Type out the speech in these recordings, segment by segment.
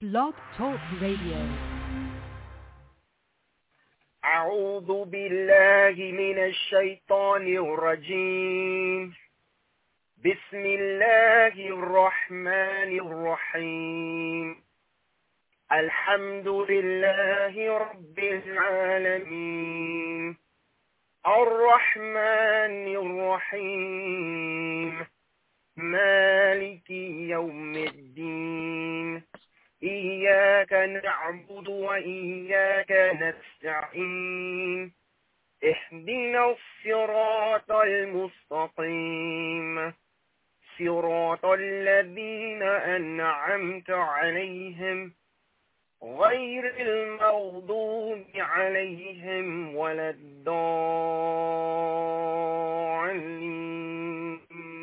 Blog Talk Radio. أعوذ بالله من الشيطان الرجيم. بسم الله الرحمن الرحيم. الحمد لله رب العالمين الرحمن الرحيم مالك يوم الدين إياك نعبد وإياك نستعين اهدنا الصراط المستقيم صراط الذين أنعمت عليهم غير المغضوب عليهم ولا الضالين.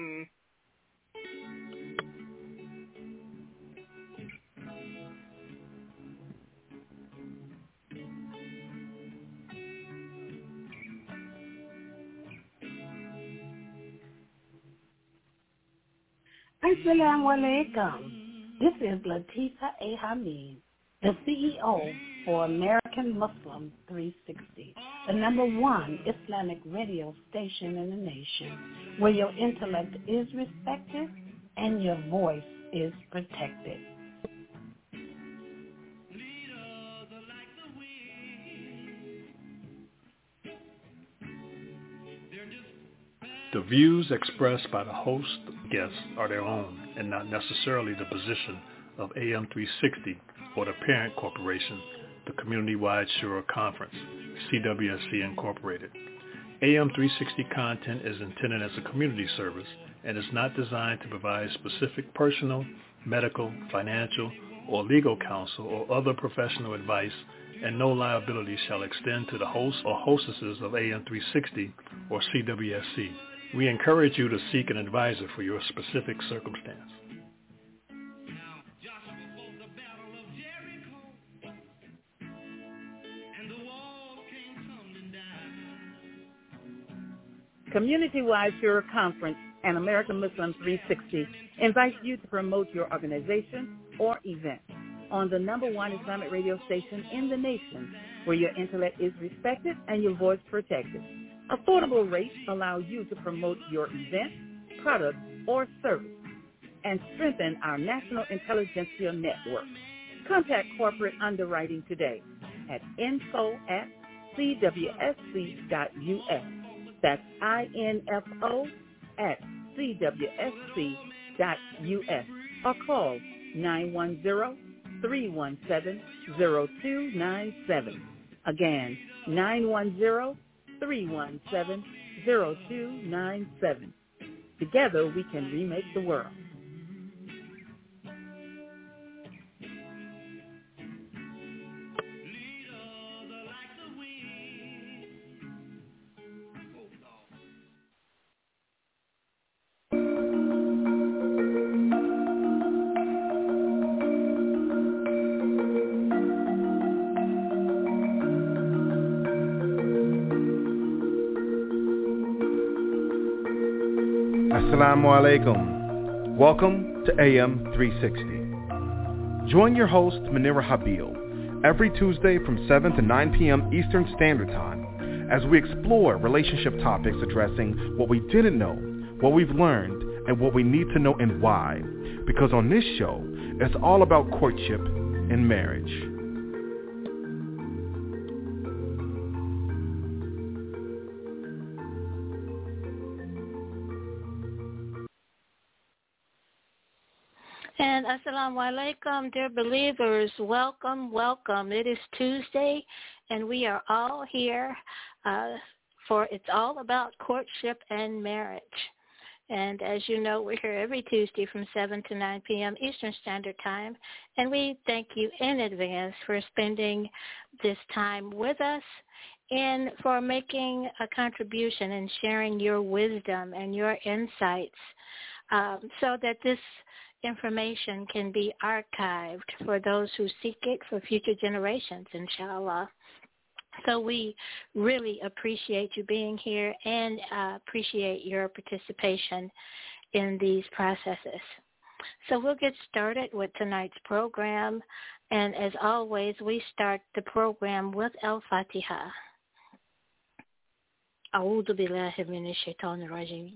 Assalamu alaikum. This is Latifa A. Hamid, the CEO for American Muslim 360, the #1 Islamic radio station in the nation, where your intellect is respected and your voice is protected. The views expressed by the host and guests are their own and not necessarily the position of AM 360 or the parent corporation, the Community-Wide Shura Conference, CWSC Incorporated. AM 360 content is intended as a community service and is not designed to provide specific personal, medical, financial, or legal counsel or other professional advice, and no liability shall extend to the hosts or hostesses of AM 360 or CWSC. We encourage you to seek an advisor for your specific circumstance. Community-Wide Shura Conference and American Muslim 360 invites you to promote your organization or event on the #1 Islamic radio station in the nation, where your intellect is respected and your voice protected. Affordable rates allow you to promote your event, product, or service and strengthen our national intelligentsia network. Contact corporate underwriting today at info@cwsc.us. That's info@cwsc.us, or call 910-317-0297. Again, 910-317-0297. Together we can remake the world. Assalamu alaikum. Welcome to AM 360. Join your host, Munira Habil, every Tuesday from 7 to 9 p.m. Eastern Standard Time as we explore relationship topics addressing what we didn't know, what we've learned, and what we need to know and why. Because on this show, it's all about courtship and marriage. And assalamu alaikum, dear believers. Welcome, welcome. It is Tuesday, and we are all here for It's All About Courtship and Marriage. And as you know, we're here every Tuesday from 7 to 9 p.m. Eastern Standard Time. And we thank you in advance for spending this time with us and for making a contribution and sharing your wisdom and your insights so that this information can be archived for those who seek it for future generations, inshallah. So we really appreciate you being here and appreciate your participation in these processes. So we'll get started with tonight's program. And as always, we start the program with Al-Fatiha. أعوذ بالله من الشيطان الرجيم.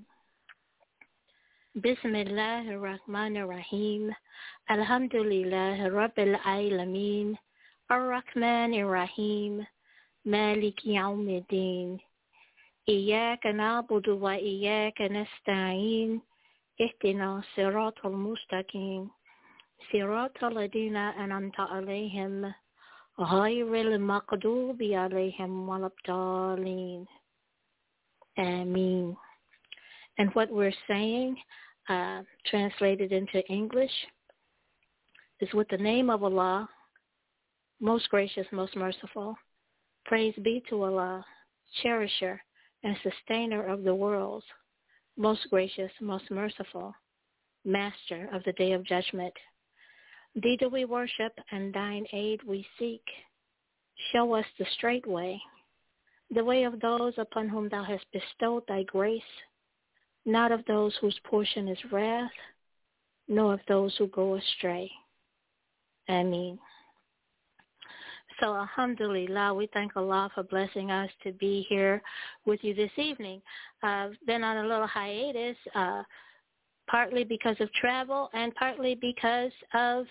بسم الله الرحمن الرحيم. الحمد لله رب العالمين. الرحمن الرحيم. مالك يوم الدين. إياك نعبد وإياك نستعين. اهدنا الصراط المستقيم. صراط الذين أنعمت عليهم غير المغضوب عليهم ولا الضالين. Ameen. And what we're saying, translated into English, is with the name of Allah, most gracious, most merciful. Praise be to Allah, cherisher and sustainer of the worlds, most gracious, most merciful, master of the day of judgment. Thee do we worship, and thine aid we seek. Show us the straight way, the way of those upon whom thou hast bestowed thy grace, not of those whose portion is wrath, nor of those who go astray. Ameen. So, alhamdulillah, we thank Allah for blessing us to be here with you this evening. I've been on a little hiatus, partly because of travel and partly because of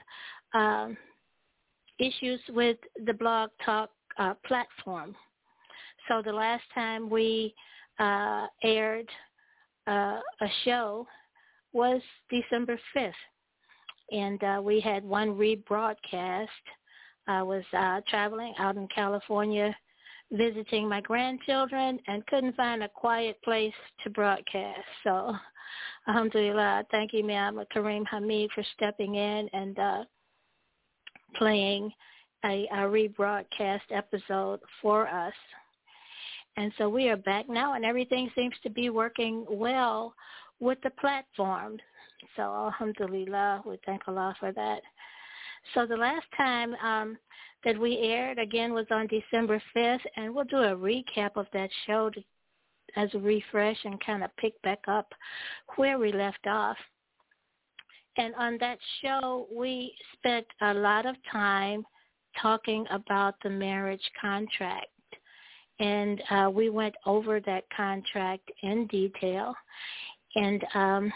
issues with the Blog Talk platform. So the last time we aired a show was December 5th, and we had one rebroadcast. I was traveling out in California, visiting my grandchildren, and couldn't find a quiet place to broadcast. So, alhamdulillah, thank you, ma'am, Kareem Hamid, for stepping in and playing a rebroadcast episode for us. And so we are back now, and everything seems to be working well with the platform. So, alhamdulillah, we thank Allah for that. So the last time that we aired, again, was on December 5th, and we'll do a recap of that show as a refresh and kind of pick back up where we left off. And on that show, we spent a lot of time talking about the marriage contract. And we went over that contract in detail. And a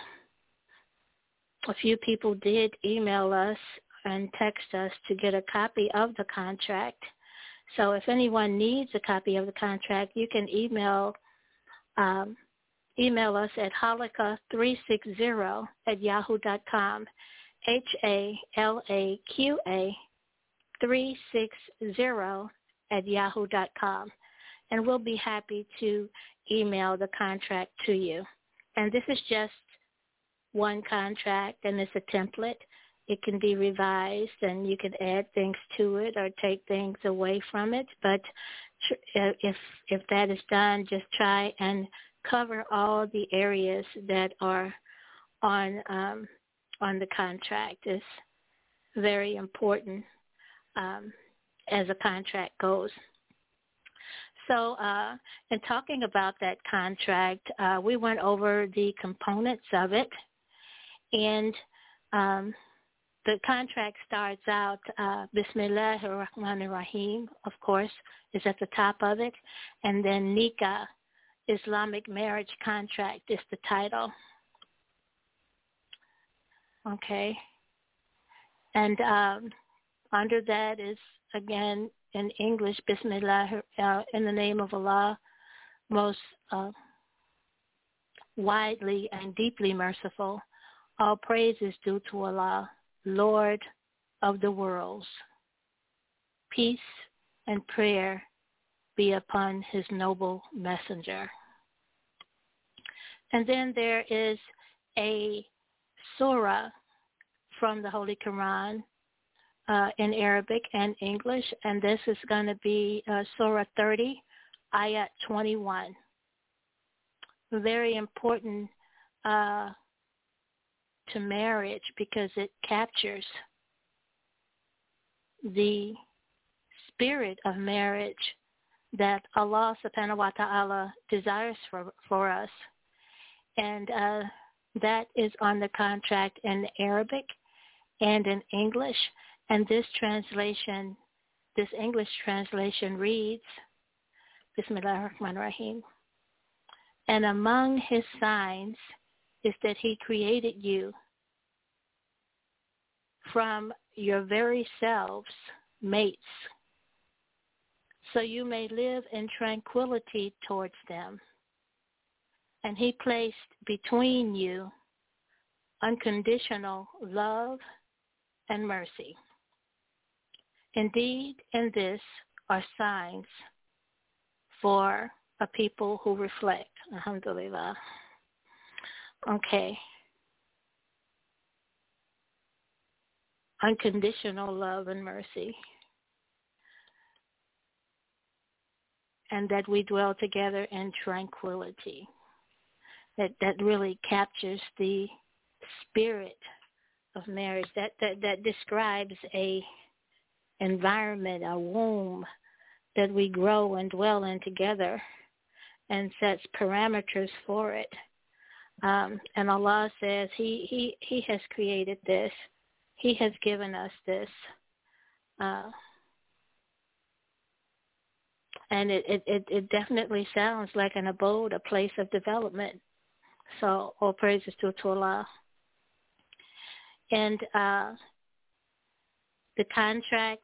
few people did email us and text us to get a copy of the contract. So if anyone needs a copy of the contract, you can email us at halaqa360@yahoo.com, HALAQA360@yahoo.com. And we'll be happy to email the contract to you. And this is just one contract, and it's a template. It can be revised, and you can add things to it or take things away from it. But if that is done, just try and cover all the areas that are on the contract. It's very important as a contract goes. So in talking about that contract, we went over the components of it, and the contract starts out, Bismillah ar-Rahman ar-Rahim, of course, is at the top of it. And then Nikah, Islamic marriage contract, is the title. Okay. And under that is, again, in English, Bismillah, in the name of Allah, most widely and deeply merciful. All praise is due to Allah, Lord of the worlds. Peace and prayer be upon his noble messenger. And then there is a surah from the Holy Quran in Arabic and English, and this is going to be Surah 30, Ayat 21. Very important to marriage because it captures the spirit of marriage that Allah subhanahu wa ta'ala desires for us. And That is on the contract in Arabic and in English. And this English translation reads, Bismillah ar-Rahman ar-Rahim. And among his signs is that he created you from your very selves, mates, so you may live in tranquility towards them. And he placed between you unconditional love and mercy. Indeed, in this are signs for a people who reflect. Alhamdulillah. Okay. Unconditional love and mercy. And that we dwell together in tranquility. That really captures the spirit of marriage. That describes a environment, a womb that we grow and dwell in together, and sets parameters for it. And Allah says He has created this. He has given us this. And it definitely sounds like an abode, a place of development. So all praises to Allah. And the contract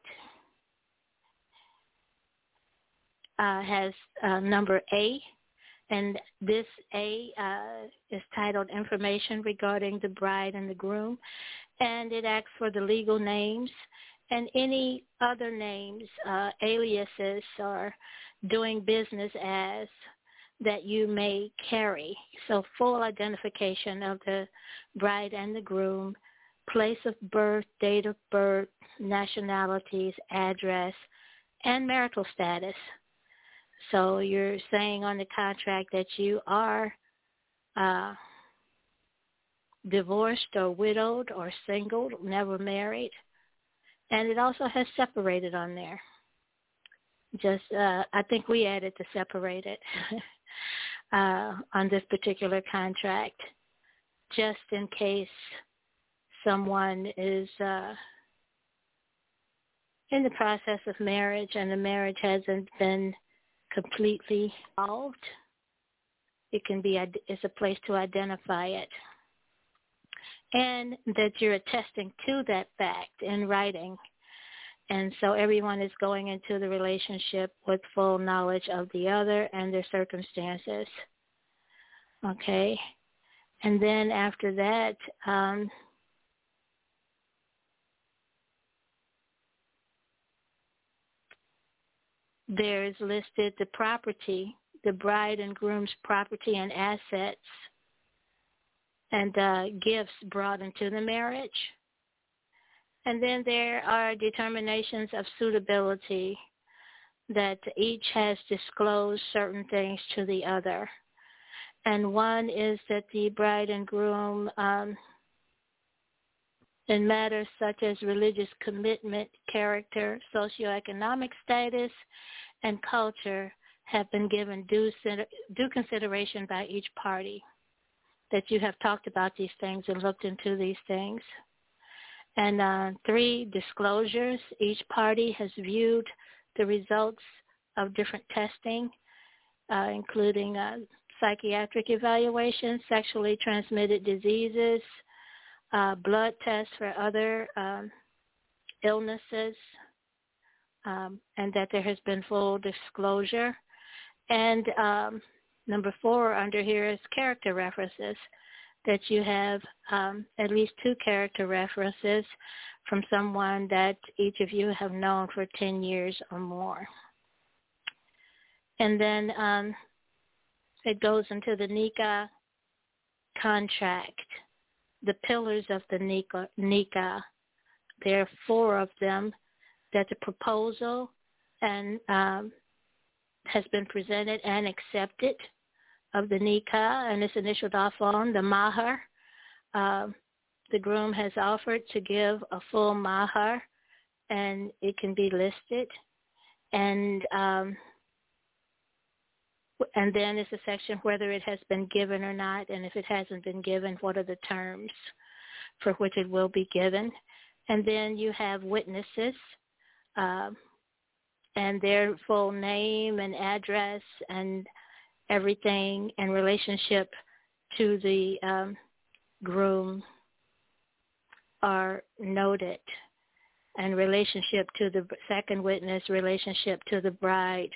has number A, and this A is titled Information Regarding the Bride and the Groom, and it asks for the legal names and any other names, aliases, or doing business as that you may carry. So full identification of the bride and the groom, place of birth, date of birth, nationalities, address, and marital status. So you're saying on the contract that you are divorced or widowed or single, never married. And it also has separated on there. Just, I think we added the separated on this particular contract, just in case someone is in the process of marriage and the marriage hasn't been completely solved. It can be, it's a place to identify it. And that you're attesting to that fact in writing. And so everyone is going into the relationship with full knowledge of the other and their circumstances. Okay. And then after that, there is listed the property, the bride and groom's property and assets, and gifts brought into the marriage. And then there are determinations of suitability that each has disclosed certain things to the other. And one is that the bride and groom, in matters such as religious commitment, character, socioeconomic status, and culture, have been given due consideration by each party. That you have talked about these things and looked into these things. And 3, disclosures. Each party has viewed the results of different testing, including psychiatric evaluations, sexually transmitted diseases, blood tests for other illnesses, and that there has been full disclosure. And number 4 under here is character references, that you have at least 2 character references from someone that each of you have known for 10 years or more. And then it goes into the Nikah contract, the pillars of the Nikah. There are 4 of them, that the proposal and has been presented and accepted of the Nikah, and it's initialed off on the Mahar. The groom has offered to give a full Mahar, and it can be listed. And And then it's a section whether it has been given or not, and if it hasn't been given, what are the terms for which it will be given. And then you have witnesses and their full name and address and everything in relationship to the groom are noted, and relationship to the second witness, relationship to the bride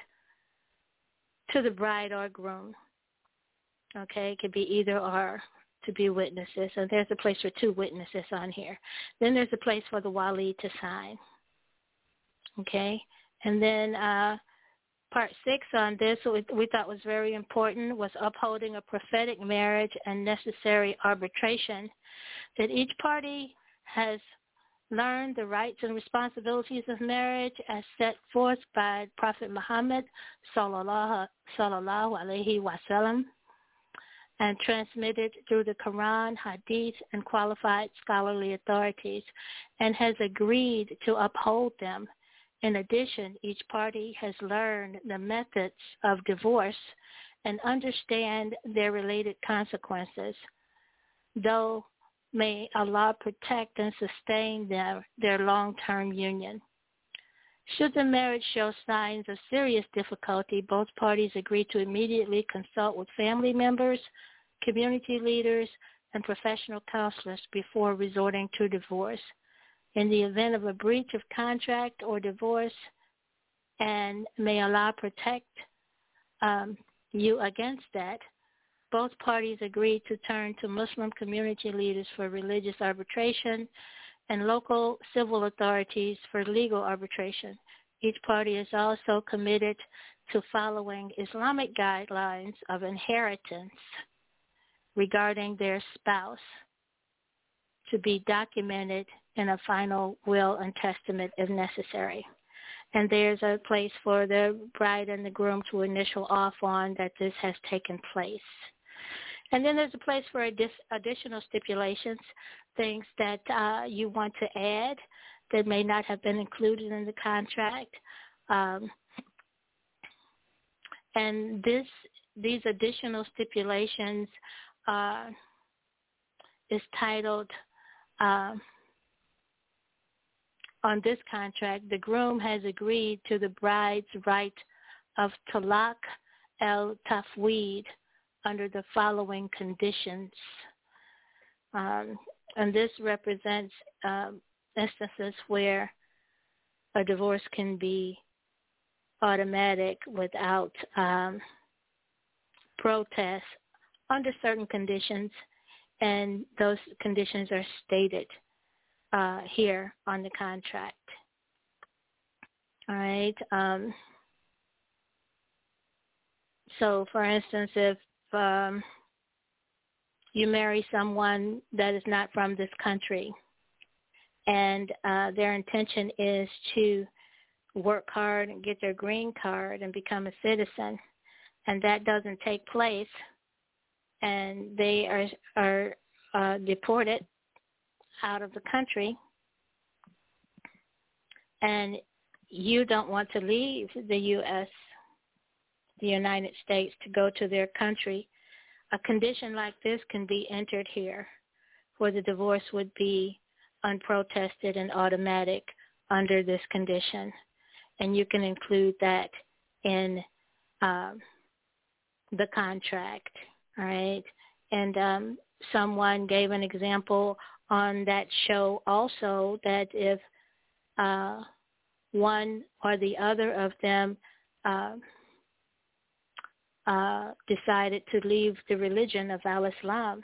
or groom. Okay, it could be either or to be witnesses. And there's a place for two witnesses on here. Then there's a place for the wali to sign. Okay, and then part 6 on this, we thought was very important, was upholding a prophetic marriage and necessary arbitration, that each party has learned the rights and responsibilities of marriage as set forth by Prophet Muhammad sallallahu alaihi wasallam, and transmitted through the Quran, Hadith, and qualified scholarly authorities, and has agreed to uphold them. In addition, each party has learned the methods of divorce and understand their related consequences, though may Allah protect and sustain their long-term union. Should the marriage show signs of serious difficulty, both parties agree to immediately consult with family members, community leaders, and professional counselors before resorting to divorce. In the event of a breach of contract or divorce, and may Allah protect you against that, both parties agreed to turn to Muslim community leaders for religious arbitration and local civil authorities for legal arbitration. Each party is also committed to following Islamic guidelines of inheritance regarding their spouse to be documented in a final will and testament if necessary. And there's a place for the bride and the groom to initial off on that this has taken place. And then there's a place for additional stipulations, things that you want to add that may not have been included in the contract. And these additional stipulations is titled, on this contract, the groom has agreed to the bride's right of talaq al-tafweed under the following conditions. And this represents instances where a divorce can be automatic without protest under certain conditions, and those conditions are stated here on the contract. All right. So, for instance, if you marry someone that is not from this country, and their intention is to work hard and get their green card and become a citizen, and that doesn't take place, and they are deported out of the country, and you don't want to leave the U.S., the United States, to go to their country, a condition like this can be entered here, where the divorce would be unprotested and automatic under this condition. And you can include that in the contract, all right? And someone gave an example on that show also that if one or the other of them decided to leave the religion of Al-Islam,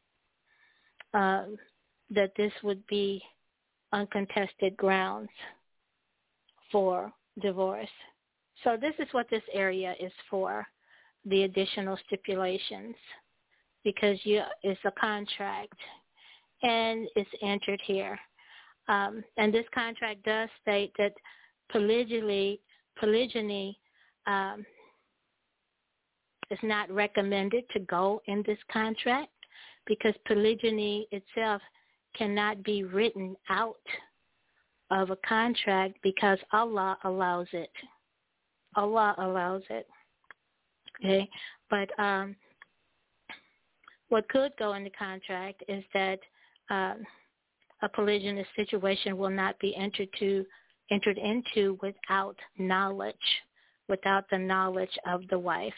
that this would be uncontested grounds for divorce. So this is what this area is for, the additional stipulations, because it's a contract and it's entered here. And this contract does state that polygyny is not recommended to go in this contract, because polygyny itself cannot be written out of a contract because Allah allows it. Allah allows it. Okay, but what could go in the contract is that a polygynous situation will not be entered into without knowledge, without the knowledge of the wife.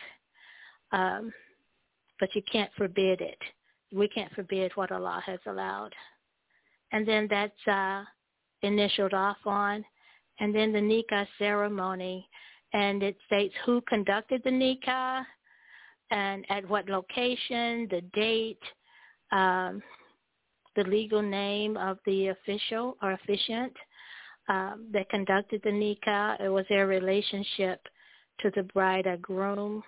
But you can't forbid it. We can't forbid what Allah has allowed. And then that's initialed off on. And then the nikah ceremony. And it states who conducted the nikah and at what location, the date, the legal name of the official or officiant that conducted the nikah. It was their relationship to the bride or groom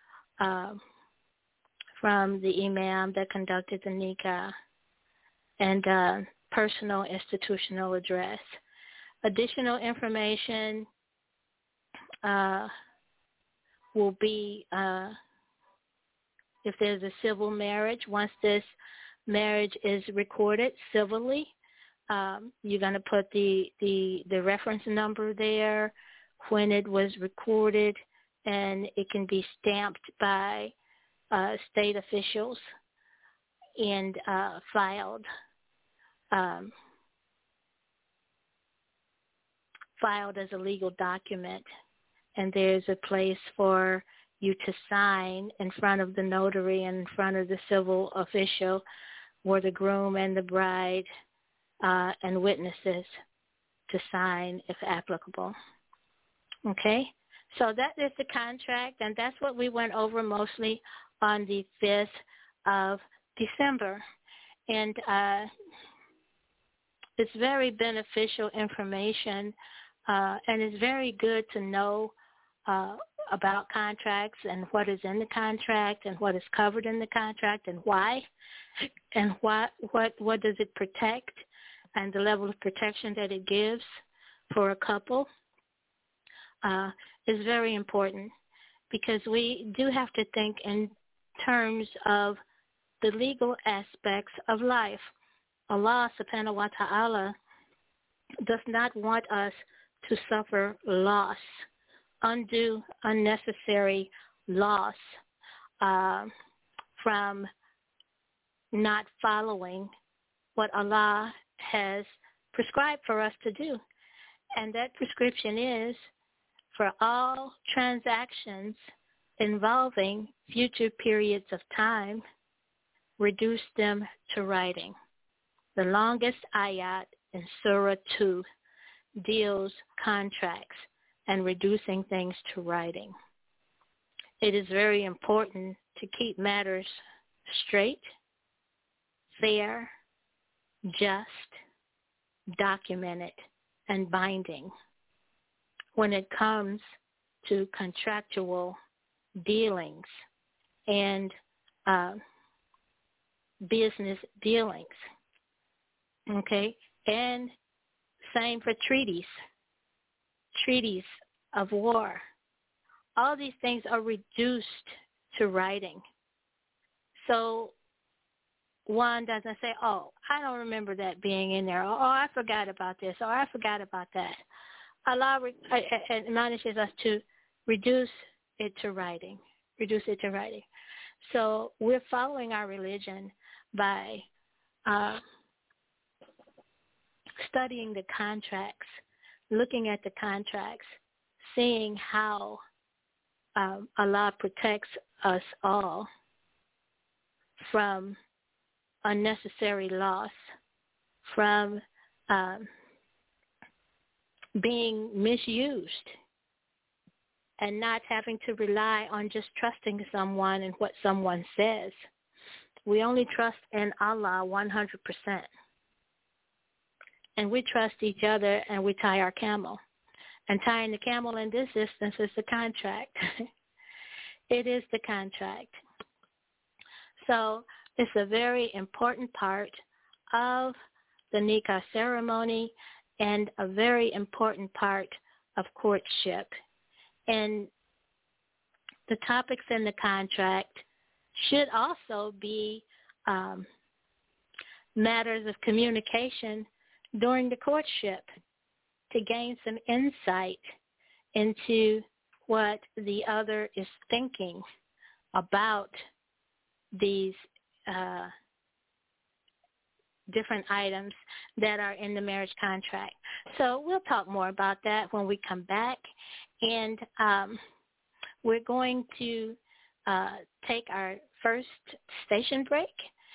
from the imam that conducted the nikah, and personal institutional address. Additional information will be if there's a civil marriage. Once this marriage is recorded civilly, you're going to put the reference number there, when it was recorded, and it can be stamped by state officials and filed as a legal document. And there's a place for you to sign in front of the notary and in front of the civil official, where the groom and the bride and witnesses to sign if applicable. Okay? So that is the contract, and that's what we went over mostly on the 5th of December. And it's very beneficial information, and it's very good to know about contracts and what is in the contract and what is covered in the contract and why, and what does it protect, and the level of protection that it gives for a couple is very important, because we do have to think in terms of the legal aspects of life. Allah subhanahu wa ta'ala does not want us to suffer loss, undue, unnecessary loss from not following what Allah has prescribed for us to do. And that prescription is for all transactions involving future periods of time, reduce them to writing. The longest ayat in Surah 2 deals contracts and reducing things to writing. It is very important to keep matters straight, fair, just, documented, and binding when it comes to contractual dealings and business dealings. Okay? And same for treaties of war. All these things are reduced to writing. So one doesn't say, oh, I don't remember that being in there. Oh, I forgot about this. Or I forgot about that. Allah admonishes us to reduce it to writing. Reduce it to writing. So we're following our religion by studying the contracts, looking at the contracts, seeing how Allah protects us all from unnecessary loss, from being misused, and not having to rely on just trusting someone and what someone says. We only trust in Allah 100%. And we trust each other, and we tie our camel. And tying the camel in this instance is the contract. It is the contract. So it's a very important part of the nikah ceremony and a very important part of courtship. And the topics in the contract should also be matters of communication during the courtship to gain some insight into what the other is thinking about these different items that are in the marriage contract. So we'll talk more about that when we come back. And we're going to take our first station break.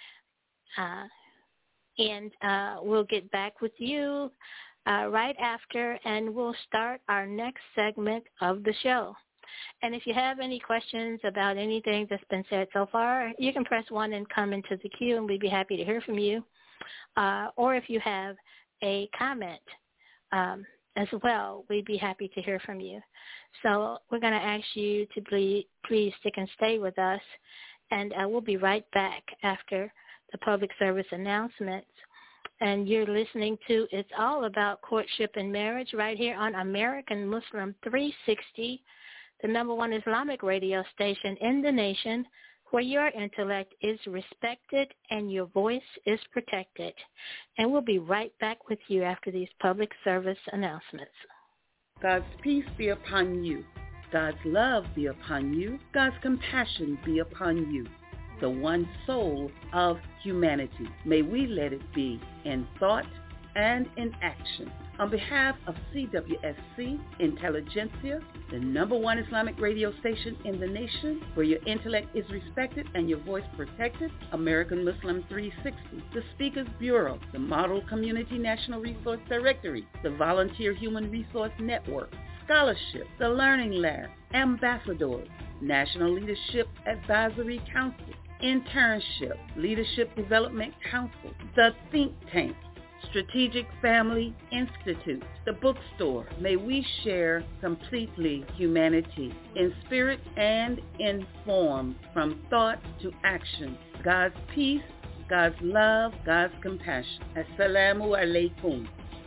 And we'll get back with you right after, and we'll start our next segment of the show. And if you have any questions about anything that's been said so far, you can press 1 and come into the queue, and we'd be happy to hear from you. Or if you have a comment as well, we'd be happy to hear from you. So we're going to ask you to please stick and stay with us, and we'll be right back after the public service announcements. And you're listening to It's All About Courtship and Marriage right here on American Muslim 360, the #1 Islamic radio station in the nation, where your intellect is respected and your voice is protected. And we'll be right back with you after these public service announcements. God's peace be upon you. God's love be upon you. God's compassion be upon you. The one soul of humanity. May we let it be in thought and in action. On behalf of CWSC Intelligentsia, the #1 Islamic radio station in the nation, where your intellect is respected and your voice protected, American Muslim 360, the Speakers Bureau, the Model Community National Resource Directory, the Volunteer Human Resource Network, Scholarship, the Learning Lab, Ambassadors, National Leadership Advisory Council, Internship, Leadership Development Council, the Think Tank, Strategic Family Institute, the bookstore. May we share completely humanity in spirit and in form, from thought to action. God's peace, God's love, God's compassion. Assalamu alaikum.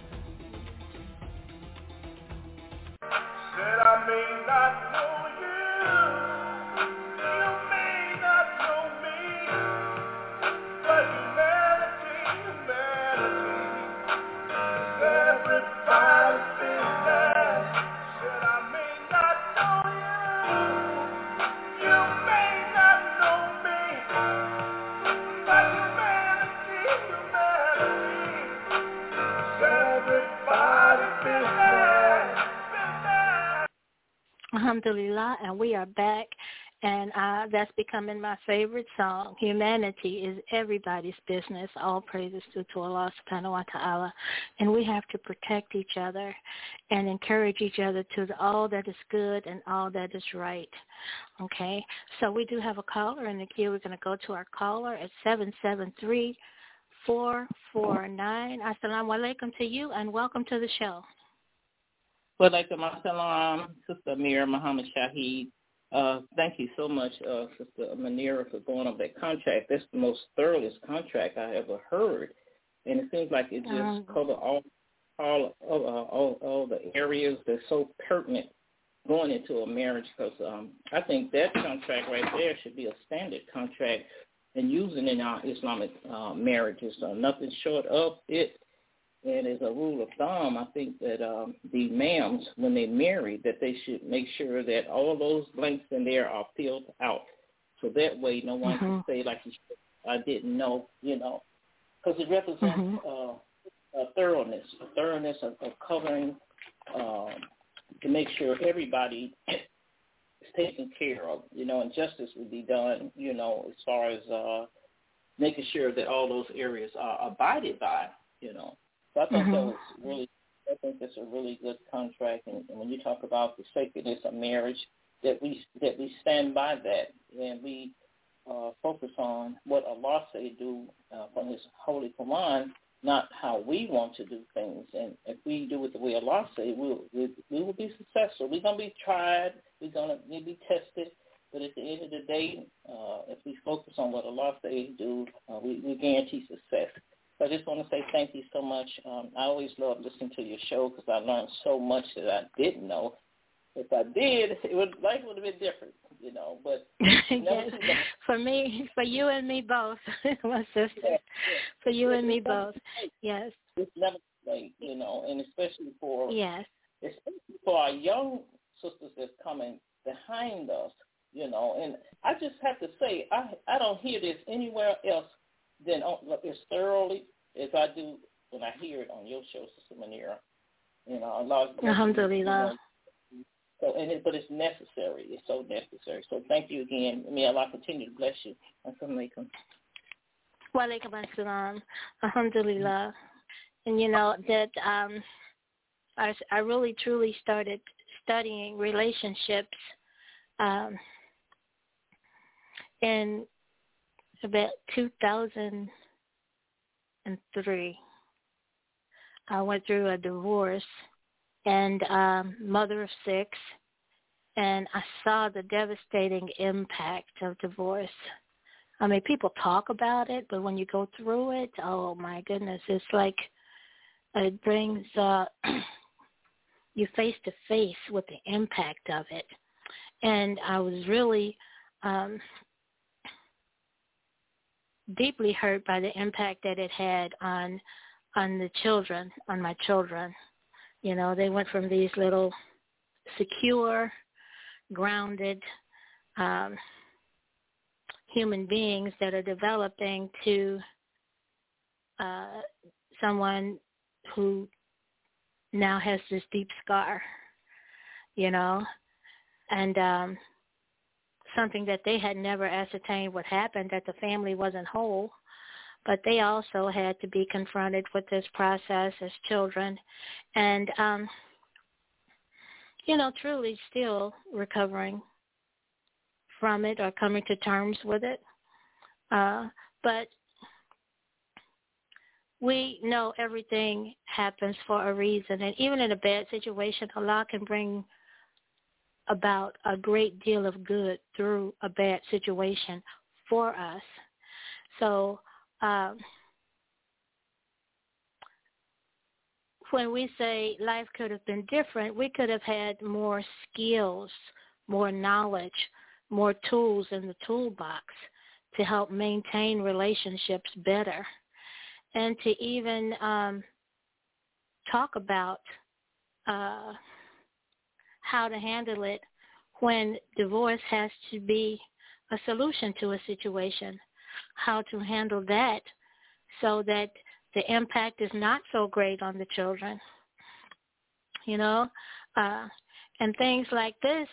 Said I may not know you, you may not know me, but humanity, everybody's business. Said I may not know you, you may not know me, but humanity, everybody's business. Alhamdulillah, and we are back, and that's becoming my favorite song. Humanity is everybody's business. All praises to Allah subhanahu wa ta'ala. And we have to protect each other and encourage each other to all that is good and all that is right. Okay, so we do have a caller in the queue. We're going to go to our caller at 773-449. Assalamu alaikum to you, and welcome to the show. Walaikum assalam, Sister Amira Muhammad Shahid. Thank you so much, Sister Manira, for going over that contract. That's the most thoroughest contract I ever heard, and it seems like it just covers all the areas that's so pertinent going into a marriage. Because I think that contract right there should be a standard contract and using in our Islamic marriages. Nothing short of it. And as a rule of thumb, I think that the imams, when they marry, that they should make sure that all those blanks in there are filled out. So that way no one can say, like, I didn't know, because it represents a thoroughness of covering to make sure everybody is taken care of, and justice would be done, as far as making sure that all those areas are abided by, So I think I think that's a really good contract. And when you talk about the sacredness of marriage, that we stand by that, and we focus on what Allah say do from His Holy Quran, not how we want to do things. And if we do it the way Allah say, we will be successful. We're going to be tried. We're going to be tested. But at the end of the day, if we focus on what Allah say do, we guarantee success. So I just want to say thank you so much. I always love listening to your show because I learned so much that I didn't know. If I did, life would have been different, But yes. For me, for you and me both, my sister. Yeah. For you and me both, yes. It's never too late, and especially for our young sisters that's coming behind us. And I just have to say, I don't hear this anywhere else than as thoroughly as I do when I hear it on your show, Sister Manira. Alhamdulillah. But it's necessary. It's so necessary. So thank you again. May Allah continue to bless you. Assalamu alaikum. Wa alaikum assalam. Alhamdulillah. And that I really truly started studying relationships in about 2003. I went through a divorce and mother of 6, and I saw the devastating impact of divorce. I mean, people talk about it, but when you go through it, oh my goodness, it's like it brings you face to face with the impact of it. And I was really deeply hurt by the impact that it had on the children, on my children. They went from these little secure, grounded human beings that are developing to someone who now has this deep scar, and something that they had never ascertained what happened, that the family wasn't whole, but they also had to be confronted with this process as children, and, truly still recovering from it or coming to terms with it. But we know everything happens for a reason, and even in a bad situation, Allah can bring about a great deal of good through a bad situation for us. So when we say life could have been different, we could have had more skills, more knowledge, more tools in the toolbox to help maintain relationships better, and to even talk about how to handle it when divorce has to be a solution to a situation, how to handle that so that the impact is not so great on the children, and things like this.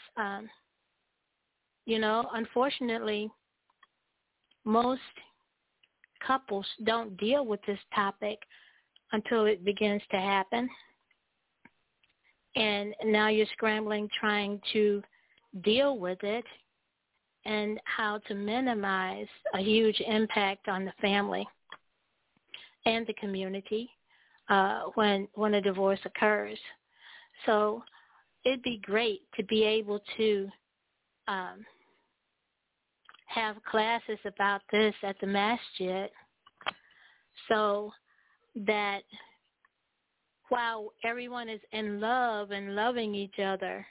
Unfortunately, most couples don't deal with this topic until it begins to happen. And now you're scrambling trying to deal with it and how to minimize a huge impact on the family and the community when a divorce occurs. So it'd be great to be able to have classes about this at the masjid, so that while everyone is in love and loving each other,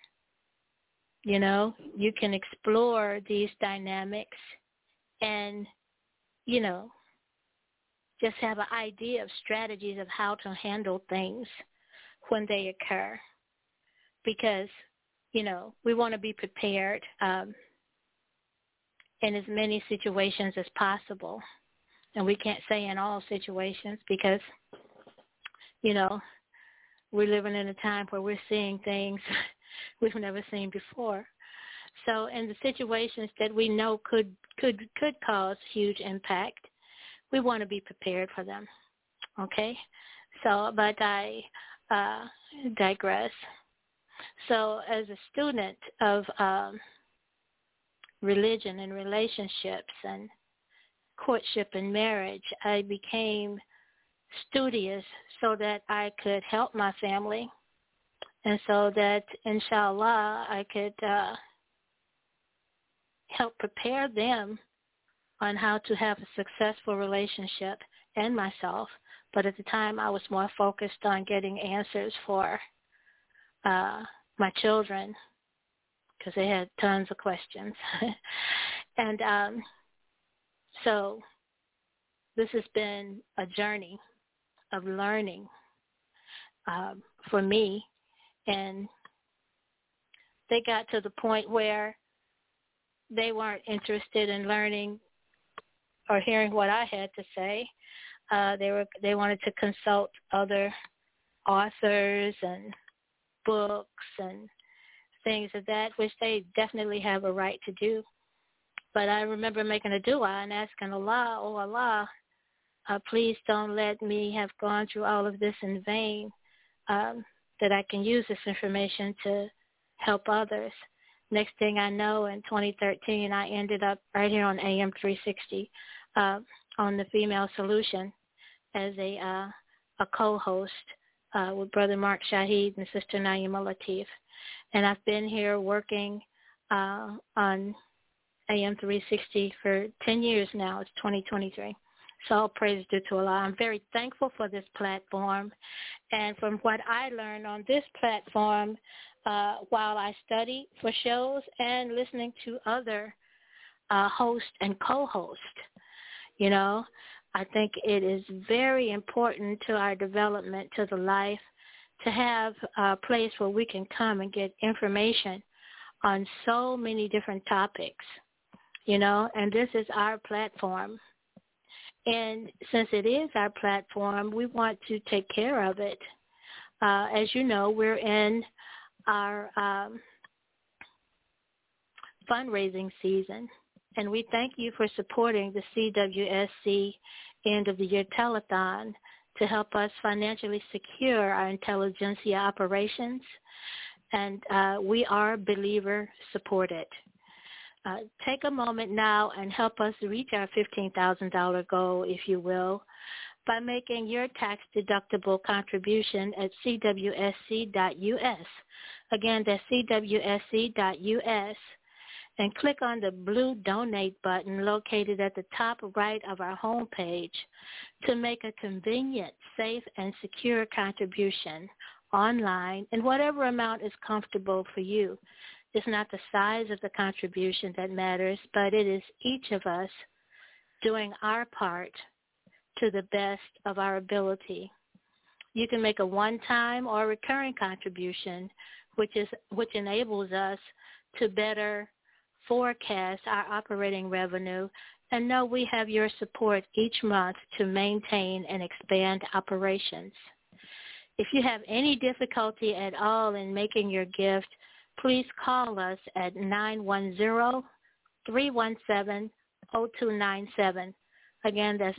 you can explore these dynamics and, just have an idea of strategies of how to handle things when they occur. Because, we want to be prepared in as many situations as possible. And we can't say in all situations because, we're living in a time where we're seeing things we've never seen before. So in the situations that we know could cause huge impact, we want to be prepared for them. Okay? So, but I digress. So as a student of religion and relationships and courtship and marriage, I became studious so that I could help my family, and so that, inshallah, I could help prepare them on how to have a successful relationship and myself. But at the time, I was more focused on getting answers for my children because they had tons of questions. And so this has been a journey of learning for me. And they got to the point where they weren't interested in learning or hearing what I had to say. They wanted to consult other authors and books and things of that, which they definitely have a right to do. But I remember making a dua and asking Allah, oh Allah, please don't let me have gone through all of this in vain, that I can use this information to help others. Next thing I know, in 2013, I ended up right here on AM 360 on the Female Solution as a co-host with Brother Mark Shaheed and Sister Naima Latif. And I've been here working on AM 360 for 10 years now. It's 2023. So all praise due to Allah. I'm very thankful for this platform. And from what I learned on this platform, while I study for shows and listening to other hosts and co-hosts, I think it is very important to our development, to the life, to have a place where we can come and get information on so many different topics, and this is our platform. And since it is our platform, we want to take care of it. As you know, we're in our fundraising season, and we thank you for supporting the CWSC End of the Year Telethon to help us financially secure our intelligentsia operations, and we are believer supported. Take a moment now and help us reach our $15,000 goal, if you will, by making your tax-deductible contribution at cwsc.us. Again, that's cwsc.us. And click on the blue donate button located at the top right of our homepage to make a convenient, safe, and secure contribution online in whatever amount is comfortable for you. It's not the size of the contribution that matters, but it is each of us doing our part to the best of our ability. You can make a one-time or recurring contribution, which enables us to better forecast our operating revenue and know we have your support each month to maintain and expand operations. If you have any difficulty at all in making your gift, please call us at 910-317-0297. Again, that's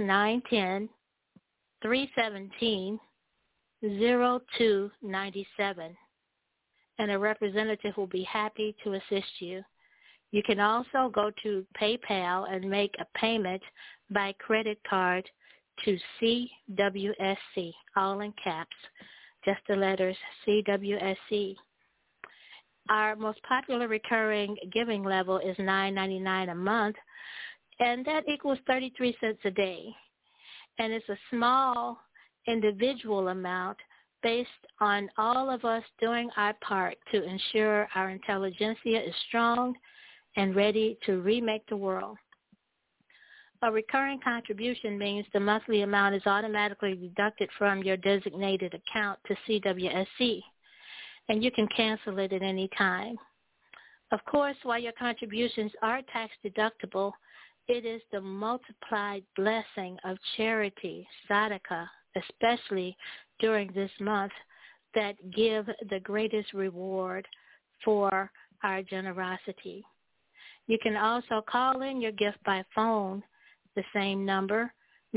910-317-0297. And a representative will be happy to assist you. You can also go to PayPal and make a payment by credit card to CWSC, all in caps, just the letters CWSC. Our most popular recurring giving level is $9.99 a month, and that equals 33 cents a day. And it's a small individual amount based on all of us doing our part to ensure our intelligentsia is strong and ready to remake the world. A recurring contribution means the monthly amount is automatically deducted from your designated account to CWSC, and you can cancel it at any time. Of course, while your contributions are tax deductible, it is the multiplied blessing of charity, sadaqah, especially during this month, that give the greatest reward for our generosity. You can also call in your gift by phone, the same number,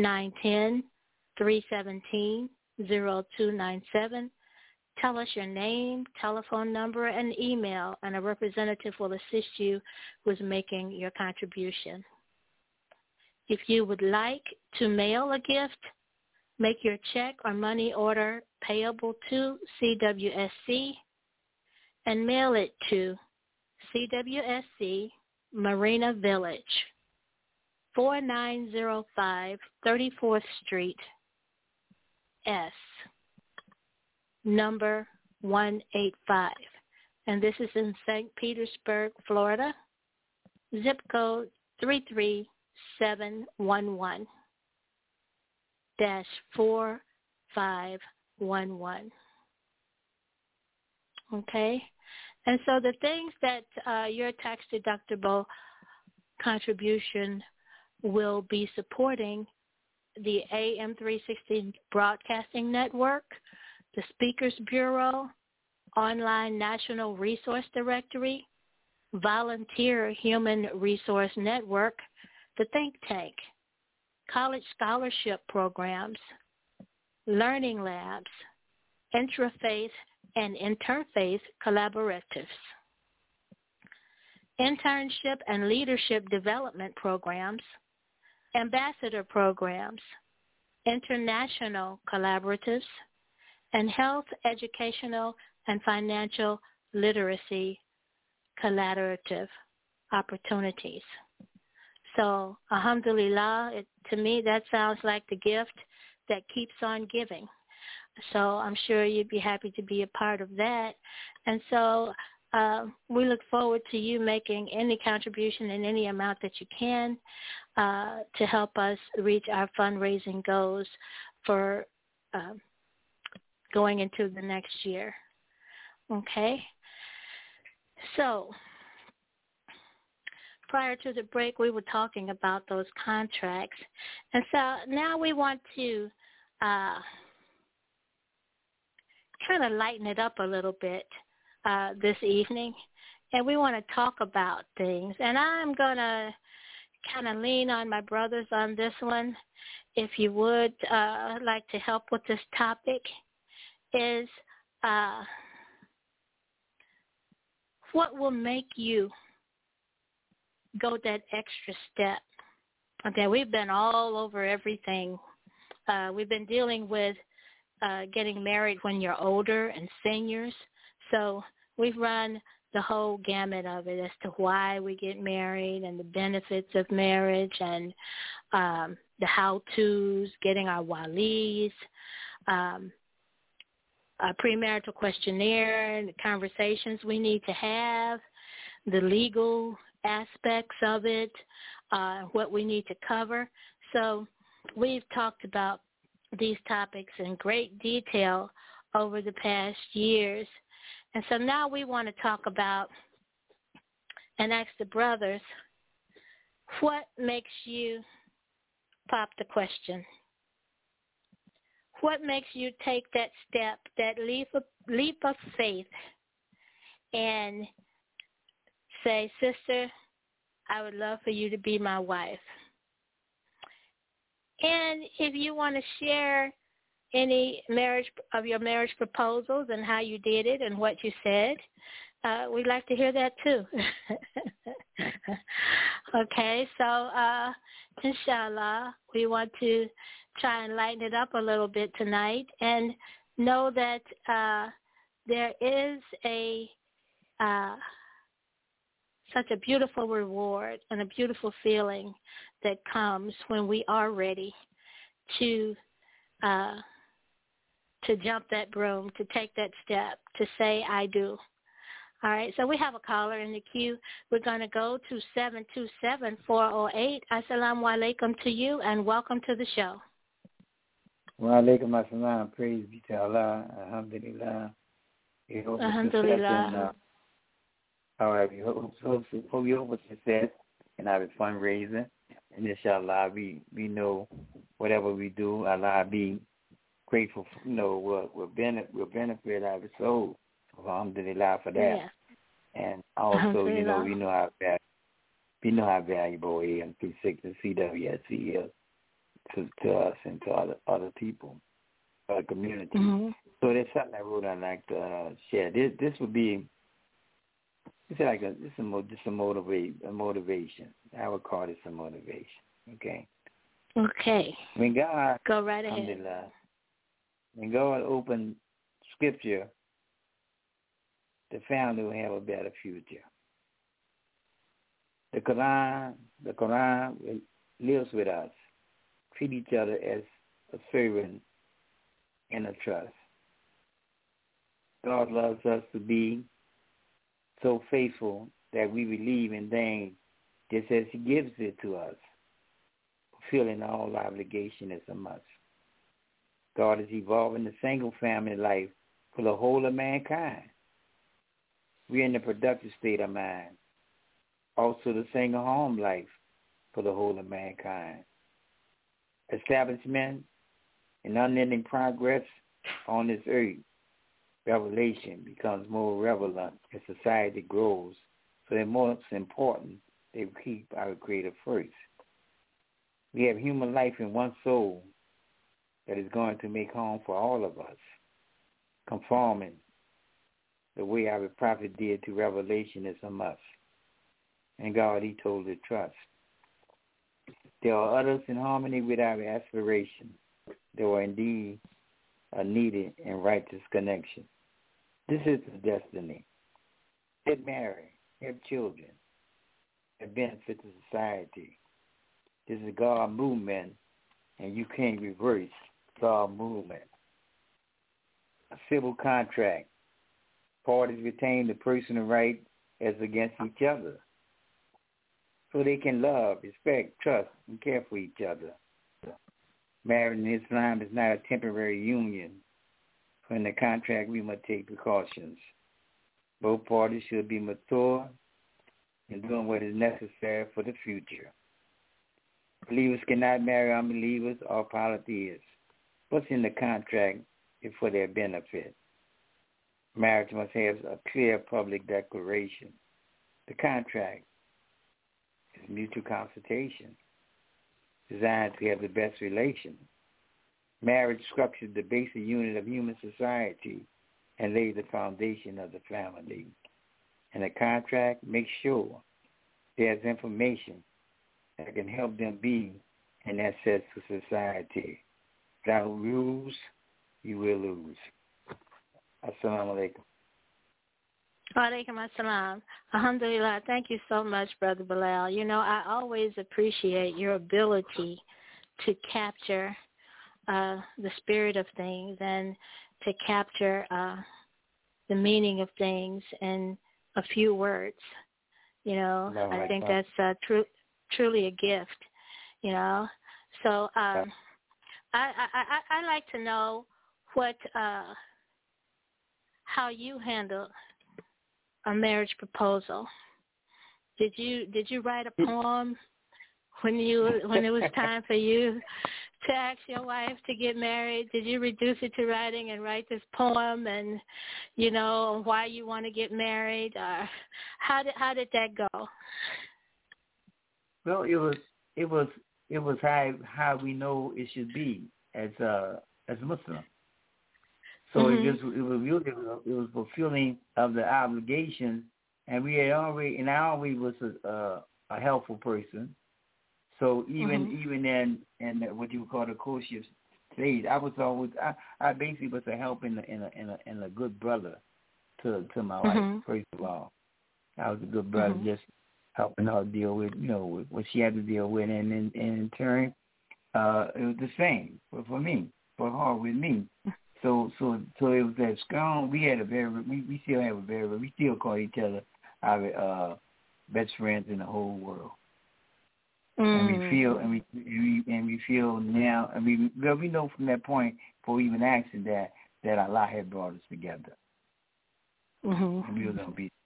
910-317-0297. Tell us your name, telephone number, and email, and a representative will assist you with making your contribution. If you would like to mail a gift, make your check or money order payable to CWSC and mail it to CWSC, Marina Village, 4905 34th Street, S, number 185. And this is in St. Petersburg, Florida, zip code 33711-4511. Okay? And so the things that your tax-deductible contribution will be supporting the AM360 Broadcasting Network, the Speakers Bureau, Online National Resource Directory, Volunteer Human Resource Network, the Think Tank, college scholarship programs, learning labs, intrafaith and interfaith collaboratives, internship and leadership development programs, ambassador programs, international collaboratives, and health, educational, and financial literacy collaborative opportunities. So, alhamdulillah, to me that sounds like the gift that keeps on giving. So I'm sure you'd be happy to be a part of that. And so we look forward to you making any contribution in any amount that you can to help us reach our fundraising goals for going into the next year. Okay? So prior to the break, we were talking about those contracts. And so now we want to kind of lighten it up a little bit this evening, and we want to talk about things. And I'm going to kind of lean on my brothers on this one. If you would like to help with this topic, is what will make you go that extra step? Okay, we've been all over everything. We've been dealing with getting married when you're older and seniors. So we've run the whole gamut of it as to why we get married and the benefits of marriage and the how-tos, getting our walis, a premarital questionnaire, and the conversations we need to have, the legal aspects of it, what we need to cover. So we've talked about these topics in great detail over the past years. And so now we want to talk about and ask the brothers, what makes you pop the question? What makes you take that step, that leap of faith, and say, sister, I would love for you to be my wife? And if you want to share any of your marriage proposals and how you did it and what you said, we'd like to hear that too. Okay, so inshallah, we want to try and lighten it up a little bit tonight and know that there is such a beautiful reward and a beautiful feeling that comes when we are ready to jump that broom, to take that step, to say, I do. All right, so we have a caller in the queue. We're going to go to 727-408. Assalamu alaikum to you, and welcome to the show. Wa alaikum assalam. Praise be to Allah. Alhamdulillah. Alhamdulillah. However, hope you hope with success and have a fundraiser. And inshallah, we know whatever we do, Allah be grateful. We'll benefit our soul. Alhamdulillah for that. Yeah. And also, we know how valuable AM360 CWSC is to us and to other people, other community. Mm-hmm. So that's something I wrote I'd like to share. This would be. It's like a motivation. I would call this a motivation. Okay. Okay. When God, go right ahead. When God opened Scripture, the family will have a better future. The Quran lives with us. Treat each other as a servant and a trust. God loves us to be so faithful that we believe in things just as He gives it to us. Fulfilling all obligation is a must. God is evolving the single family life for the whole of mankind. We're in the productive state of mind. also to sing a home life for the whole of mankind. Establishment and unending progress on this earth. Revelation becomes more relevant as society grows, so it's most important they keep our Creator first. We have human life in one soul that is going to make home for all of us, conforming the way our prophet did to revelation is a must. And God, he told to trust. There are others in harmony with our aspiration. There are indeed a needed and righteous connection. This is the destiny. Get married, have children, that benefit to society. This is God movement, and you can't reverse God movement. A civil contract. Parties retain the personal right as against each other, so they can love, respect, trust, and care for each other. Marriage in Islam is not a temporary union. In the contract, we must take precautions. Both parties should be mature in doing what is necessary for the future. Believers cannot marry unbelievers or polytheists. What's in the contract is for their benefit. Marriage must have a clear public declaration. The contract is mutual consultation, designed to have the best relation. Marriage structures the basic unit of human society and lays the foundation of the family. And the contract makes sure there's information that can help them be an asset to society. Without rules, you will lose. Assalamu alaikum. Walaikum assalam. Alhamdulillah. Thank you so much, Brother Bilal. You know, I always appreciate your ability to capture the spirit of things and to capture the meaning of things in a few words. You know, I think that's truly a gift, you know. So I like to know what how you handle a marriage proposal. Did you write a poem when it was time for you to ask your wife to get married? Did you reduce it to writing and write this poem and, you know, why you want to get married? How did that go? Well, it was how we know it should be as a Muslim. So it was fulfilling of the obligations, and we had already, and I always was a helpful person. So even in what you would call the courtship stage, I was always I basically was a help and a good brother to my wife. First of all, I was a good brother, just helping her deal with with what she had to deal with, and in turn, it was the same for me, for her with me. So it was that strong. We had we still have we still call each other our best friends in the whole world. And we feel now. I mean, we know from that point before we even asking that Allah had brought us together. And we were gonna be,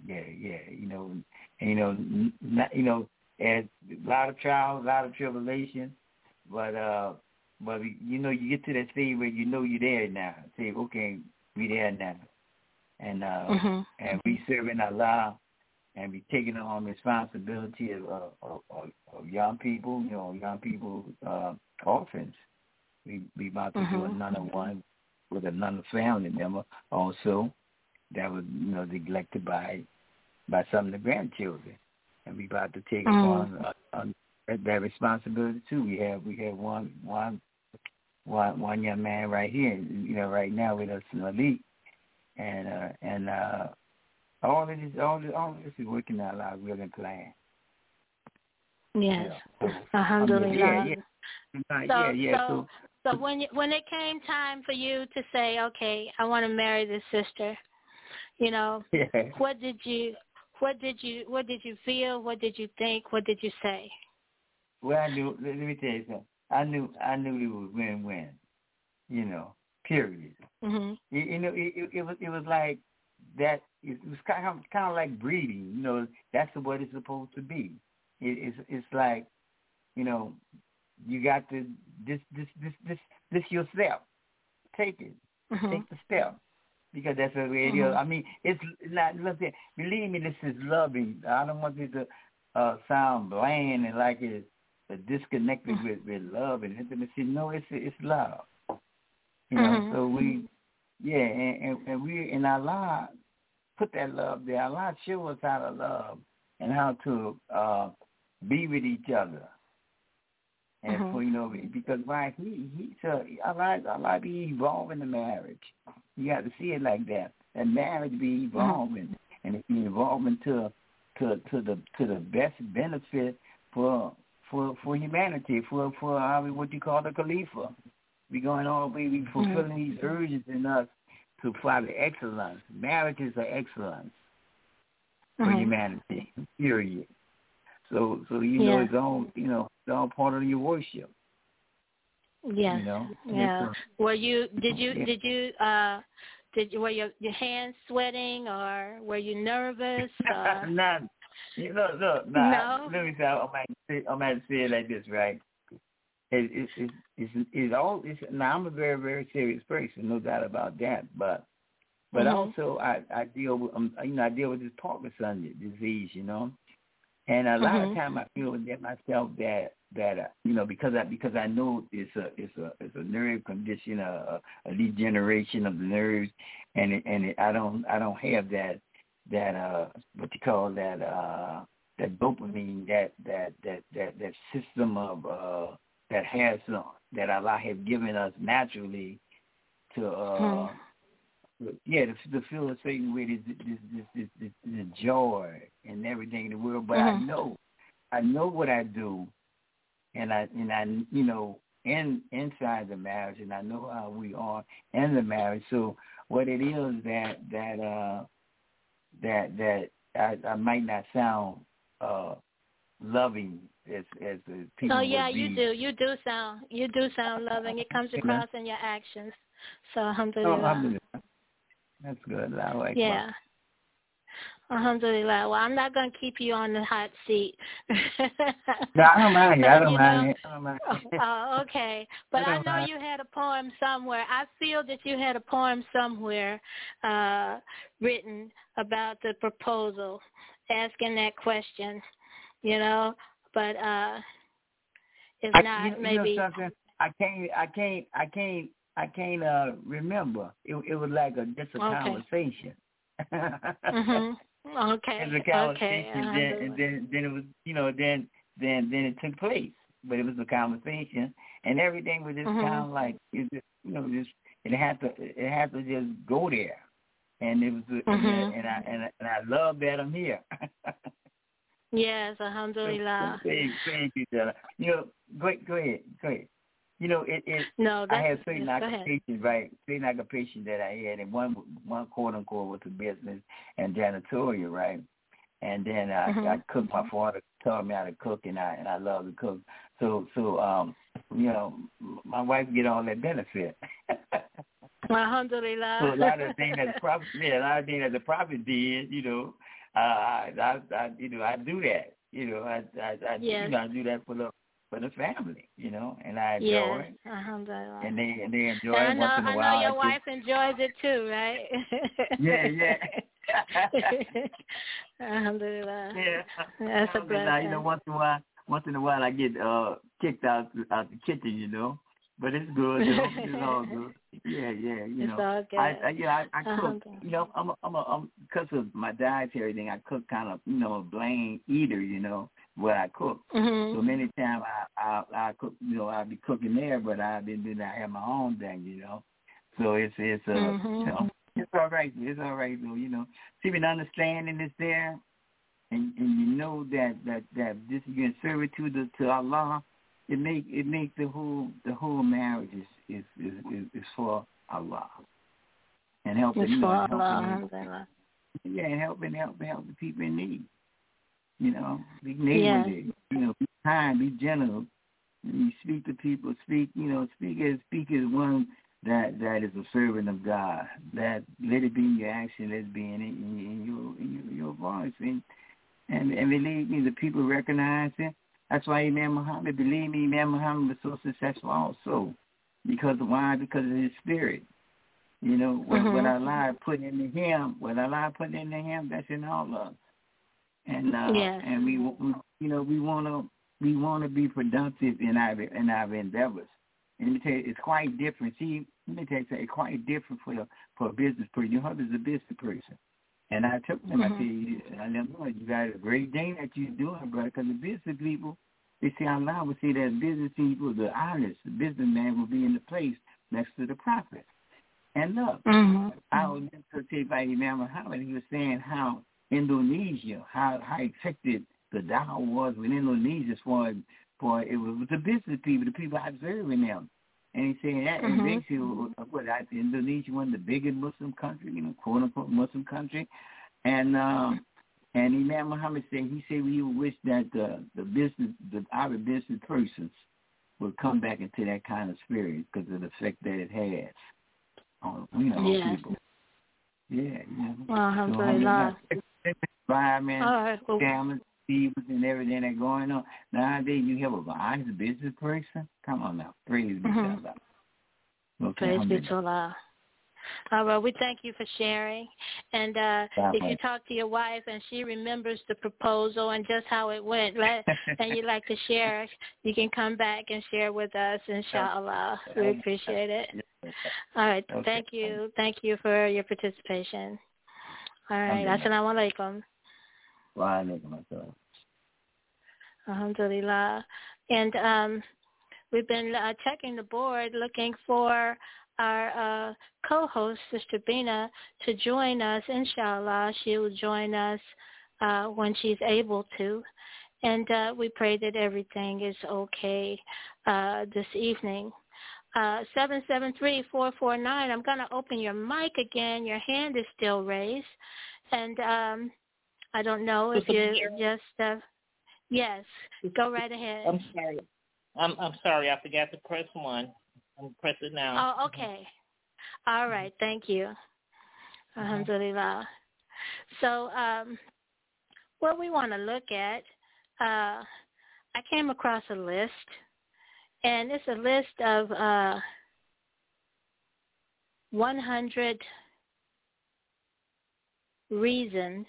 as a lot of trials, a lot of tribulation, but you get to that stage where you're there now. Say, okay, we there now, and we serving Allah. And we taking on responsibility of young people, orphans. We about to do another one with another family member also that was neglected by some of the grandchildren, and we about to take on that responsibility too. We have one young man right here, right now with us, Malik, and all of this is working out our will and plan. Yes. Alhamdulillah. So when it came time for you to say, okay, I want to marry this sister, what did you feel? What did you think? What did you say? Well, I knew. Let me tell you something. I knew it was win-win. Period. It was like that it was kind of like breeding. You know, that's what it's supposed to be. It's like, you know, you got to this yourself. Take it. Take the step. Because that's the way it is. I mean, it's not, believe me, this is loving. I don't want it to sound bland and like it's disconnected with love and intimacy. No, it's love. You know, so we, and we in our lives put that love there. Allah show us how to love and how to be with each other. And for, you know, because why Allah be evolving the marriage. You have to see it like that. That marriage be evolving, and it be evolving to the best benefit for humanity, for what you call the Khalifa. We going all the way. We fulfilling these urges in us to follow excellence. Marriages are excellence for humanity. Period. So you know it's all, you know, it's all part of your worship. Yes. You know? Yeah. Were you were your hands sweating, or were you nervous? None. You know, look, no. Let me say, I might say it like this, right? It's all. Now I'm a very, very serious person, no doubt about that. But also I deal with I deal with this Parkinson's disease, you know. And a lot of time I feel that myself that you know, because I know it's a nerve condition, a degeneration of the nerves, and I don't have that what you call that dopamine, that system of that has that Allah has given us naturally to to feel a certain way, this joy and everything in the world. But I know what I do, and I you know, inside the marriage, and I know how we are in the marriage. So what it is that I might not sound loving as the people. Oh yeah, would be. you do sound loving. It comes across in your actions. So alhamdulillah. That's good. I like yeah. Alhamdulillah. Well, I'm not going to keep you on the hot seat. No, I don't mind it. I don't mind it. Oh, okay. But I know you had a poem somewhere. I feel that you had a poem somewhere written about the proposal, asking that question, you know. But if not, maybe. You know something? I can't remember. It was like just a conversation. Okay. It was a conversation, then it was, you know, then it took place. But it was a conversation, and everything was just kind of like it just, you know, it had to just go there, and it was and I love that I'm here. Yes, alhamdulillah. Thank you, Jella. You know, go ahead. You know, I had certain occupations, right? Certain occupations that I had, and one quote unquote was the business and janitorial, right? And then I cooked. My father taught me how to cook, and I love to cook. So you know, my wife get all that benefit. Alhamdulillah. So a lot of things that the prophet did, you know, I do that. You know, I do that for the family, you know, and I enjoy it. Alhamdulillah. And they enjoy it once in a while. I know your wife enjoys it too, right? Yeah. Alhamdulillah. Yeah. That's a blessing. You know, once in a while I get kicked out the kitchen, you know. But it's good, you know. It's all good. Yeah, you know. It's all good. I cook. You know, I'm because of my dietary thing. I cook kind of, you know, a bland eater, you know, what I cook. So many times I cook, you know, I'll be cooking there, but I have my own thing, you know. So it's you know, it's all right. It's all right, though, you know. See, when understanding is there, and you know that this you're in servitude to Allah. It make the whole marriage is for Allah and helping. It's for Allah. Yeah, and helping the people in need. You know, be neighborly. You know, be kind, be gentle. When you speak to people, speak as one that is a servant of God. That let it be in your action, let it be in your voice. And believe me, the people recognize it. That's why Imam Muhammad, believe me, Imam Muhammad was so successful also. Because why? Because of his spirit. You know, what Allah put into him, that's in all of us. And and we want to be productive in our endeavors. And let me tell you, it's quite different. See, let me tell you, it's quite different for a business person. Your husband's a business person. And I told them, I said, you got a great thing that you're doing, brother, because the business people, they say Allah will say that business people, the honest, the businessman will be in the place next to the prophet. And look, I was going to say by Imam Muhammad, he was saying how Indonesia, how effective the dawah was with Indonesia for it was the business people, the people observing them. And he said that makes you, Indonesia, one of the biggest Muslim countries, quote unquote Muslim country. And Imam Muhammad said, we wish that our business persons would come back into that kind of spirit because of the effect that it has on people. Yeah. Alhamdulillah. Environment, scammers, thieves, and everything that's going on. Nowadays, you have a wise business person. Come on now. Praise be to Allah. Praise be to Allah. All right, we thank you for sharing. And if you talk to your wife and she remembers the proposal and just how it went, and you'd like to share, you can come back and share with us, inshallah. We appreciate it. All right, thank you. Thank you for your participation. All right, assalamu alaikum. Wa alaikum assalam. Alhamdulillah. And we've been checking the board looking for our co-host, Sister Bina, to join us. Inshallah, she will join us when she's able to. And we pray that everything is okay this evening. 773-449, I'm going to open your mic again. Your hand is still raised. And I don't know if you just... yes, go right ahead. I'm sorry. I'm sorry. I forgot to press 1. I'm pressing now. Oh, okay. All right. Thank you. Alhamdulillah. So what we want to look at, I came across a list, and it's a list of 100 reasons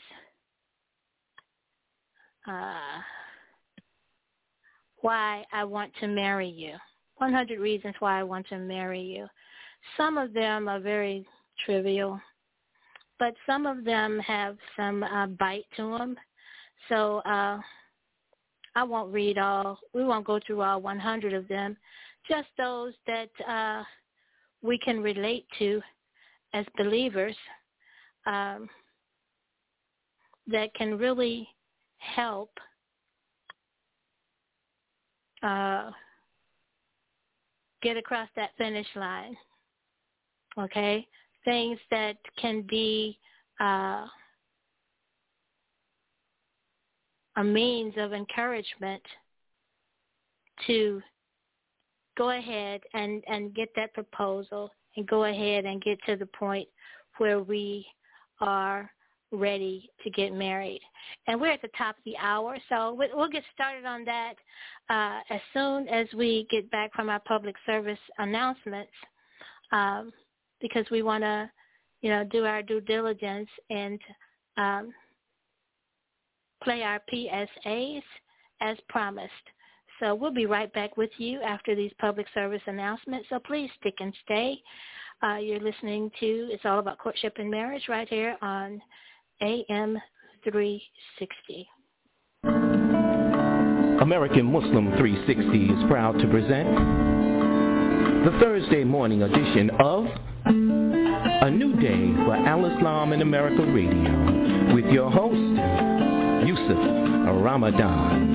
why I want to marry you. 100 reasons why I want to marry you. Some of them are very trivial, but some of them have some bite to them. So I won't read all. We won't go through all 100 of them, just those that we can relate to as believers that can really help get across that finish line, okay? Things that can be a means of encouragement to go ahead and get that proposal and go ahead and get to the point where we are ready to get married. And we're at the top of the hour, so we'll get started on that as soon as we get back from our public service announcements, because we want to, do our due diligence and play our PSAs as promised. So we'll be right back with you after these public service announcements, so please stick and stay. You're listening to It's All About Courtship and Marriage right here on AM 360. American Muslim 360 is proud to present the Thursday morning edition of A New Day for Al-Islam in America Radio with your host, Yusuf Ramadan.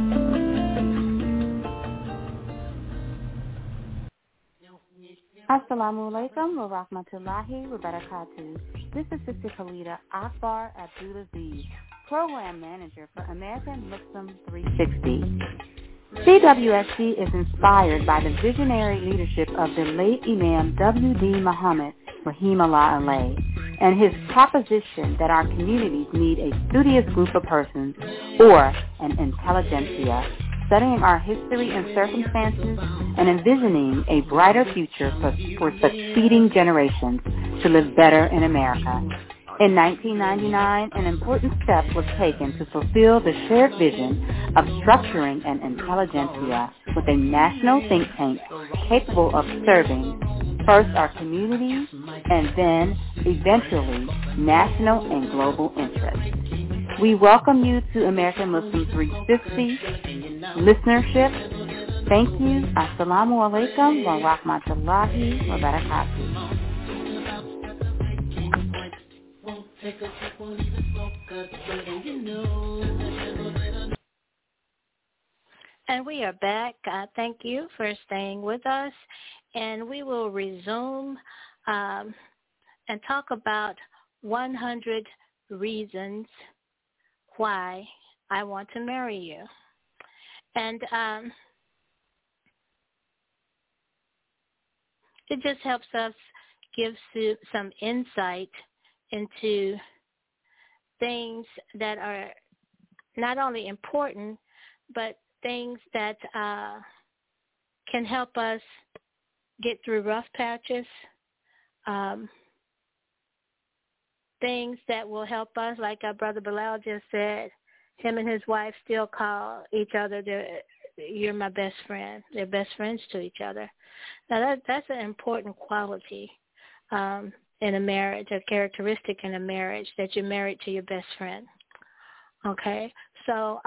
Assalamu Assalamu alaikum wa rahmatullahi wa barakatuh. This is Sister Khalida Akbar Abdulaziz, Program Manager for American Muslim 360. CWSC is inspired by the visionary leadership of the late Imam W.D. Muhammad, Rahimahullah Alayh, and his proposition that our communities need a studious group of persons, or an intelligentsia, studying our history and circumstances and envisioning a brighter future for succeeding generations to live better in America. In 1999, an important step was taken to fulfill the shared vision of structuring an intelligentsia with a national think tank capable of serving first our communities and then, eventually, national and global interests. We welcome you to American Muslim 360 listenership. Thank you. Assalamu alaikum wa rahmatullahi wa barakatuh. And we are back. Thank you for staying with us. And we will resume and talk about 100 reasons why I want to marry you. And it just helps us give some insight into things that are not only important, but things that can help us get through rough patches, things that will help us, like our brother Bilal just said, him and his wife still call each other, you're my best friend. They're best friends to each other. Now, that's an important quality in a marriage, a characteristic in a marriage, that you're married to your best friend. Okay? So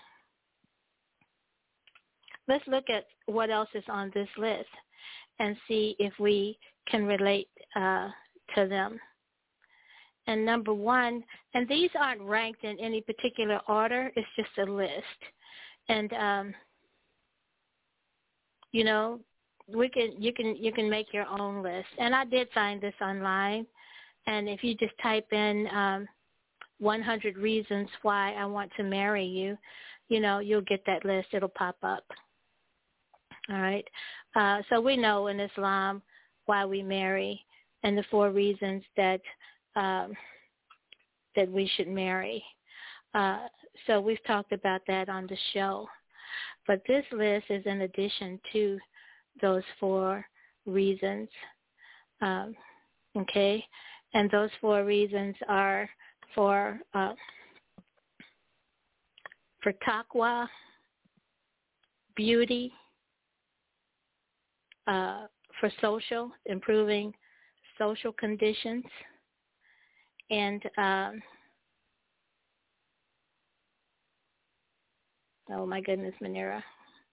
let's look at what else is on this list and see if we can relate to them. And number one, and these aren't ranked in any particular order, it's just a list. And, you know, you can make your own list. And I did find this online. And if you just type in 100 reasons why I want to marry you, you know, you'll get that list. It'll pop up. All right. So we know in Islam why we marry and the 4 reasons that that we should marry. So we've talked about that on the show. But this list is in addition to those 4 reasons. Okay? And those 4 reasons are for taqwa, beauty, for social, improving social conditions, and oh my goodness, Manira.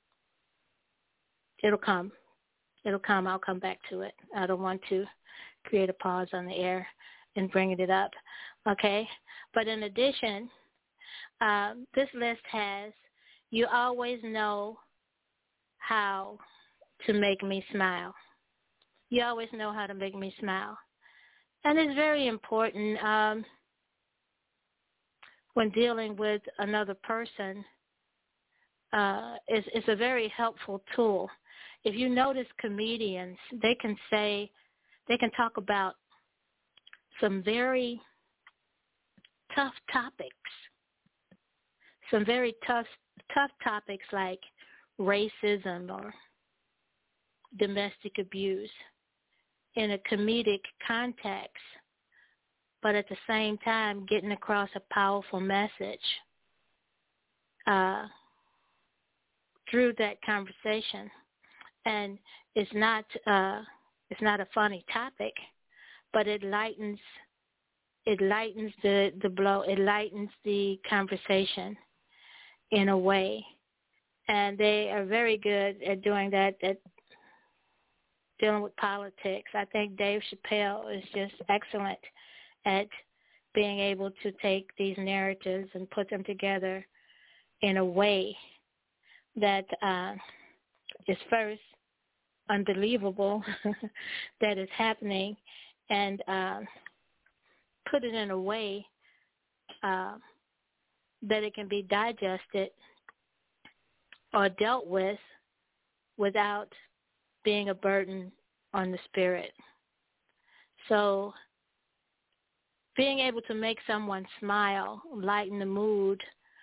It'll come. I'll come back to it. I don't want to create a pause on the air and bring it up. Okay? But in addition, this list has, you always know how to make me smile. You always know how to make me smile. And it's very important when dealing with another person. It's a very helpful tool. If you notice comedians, they can talk about some very tough topics. Some very tough topics like racism or domestic abuse in a comedic context, but at the same time getting across a powerful message through that conversation. And it's not a funny topic, but it lightens the blow. It lightens the conversation in a way, and they are very good at doing that. At dealing with politics, I think Dave Chappelle is just excellent at being able to take these narratives and put them together in a way that is first unbelievable that is happening, and put it in a way that it can be digested or dealt with without being a burden on the spirit. So being able to make someone smile, lighten the mood,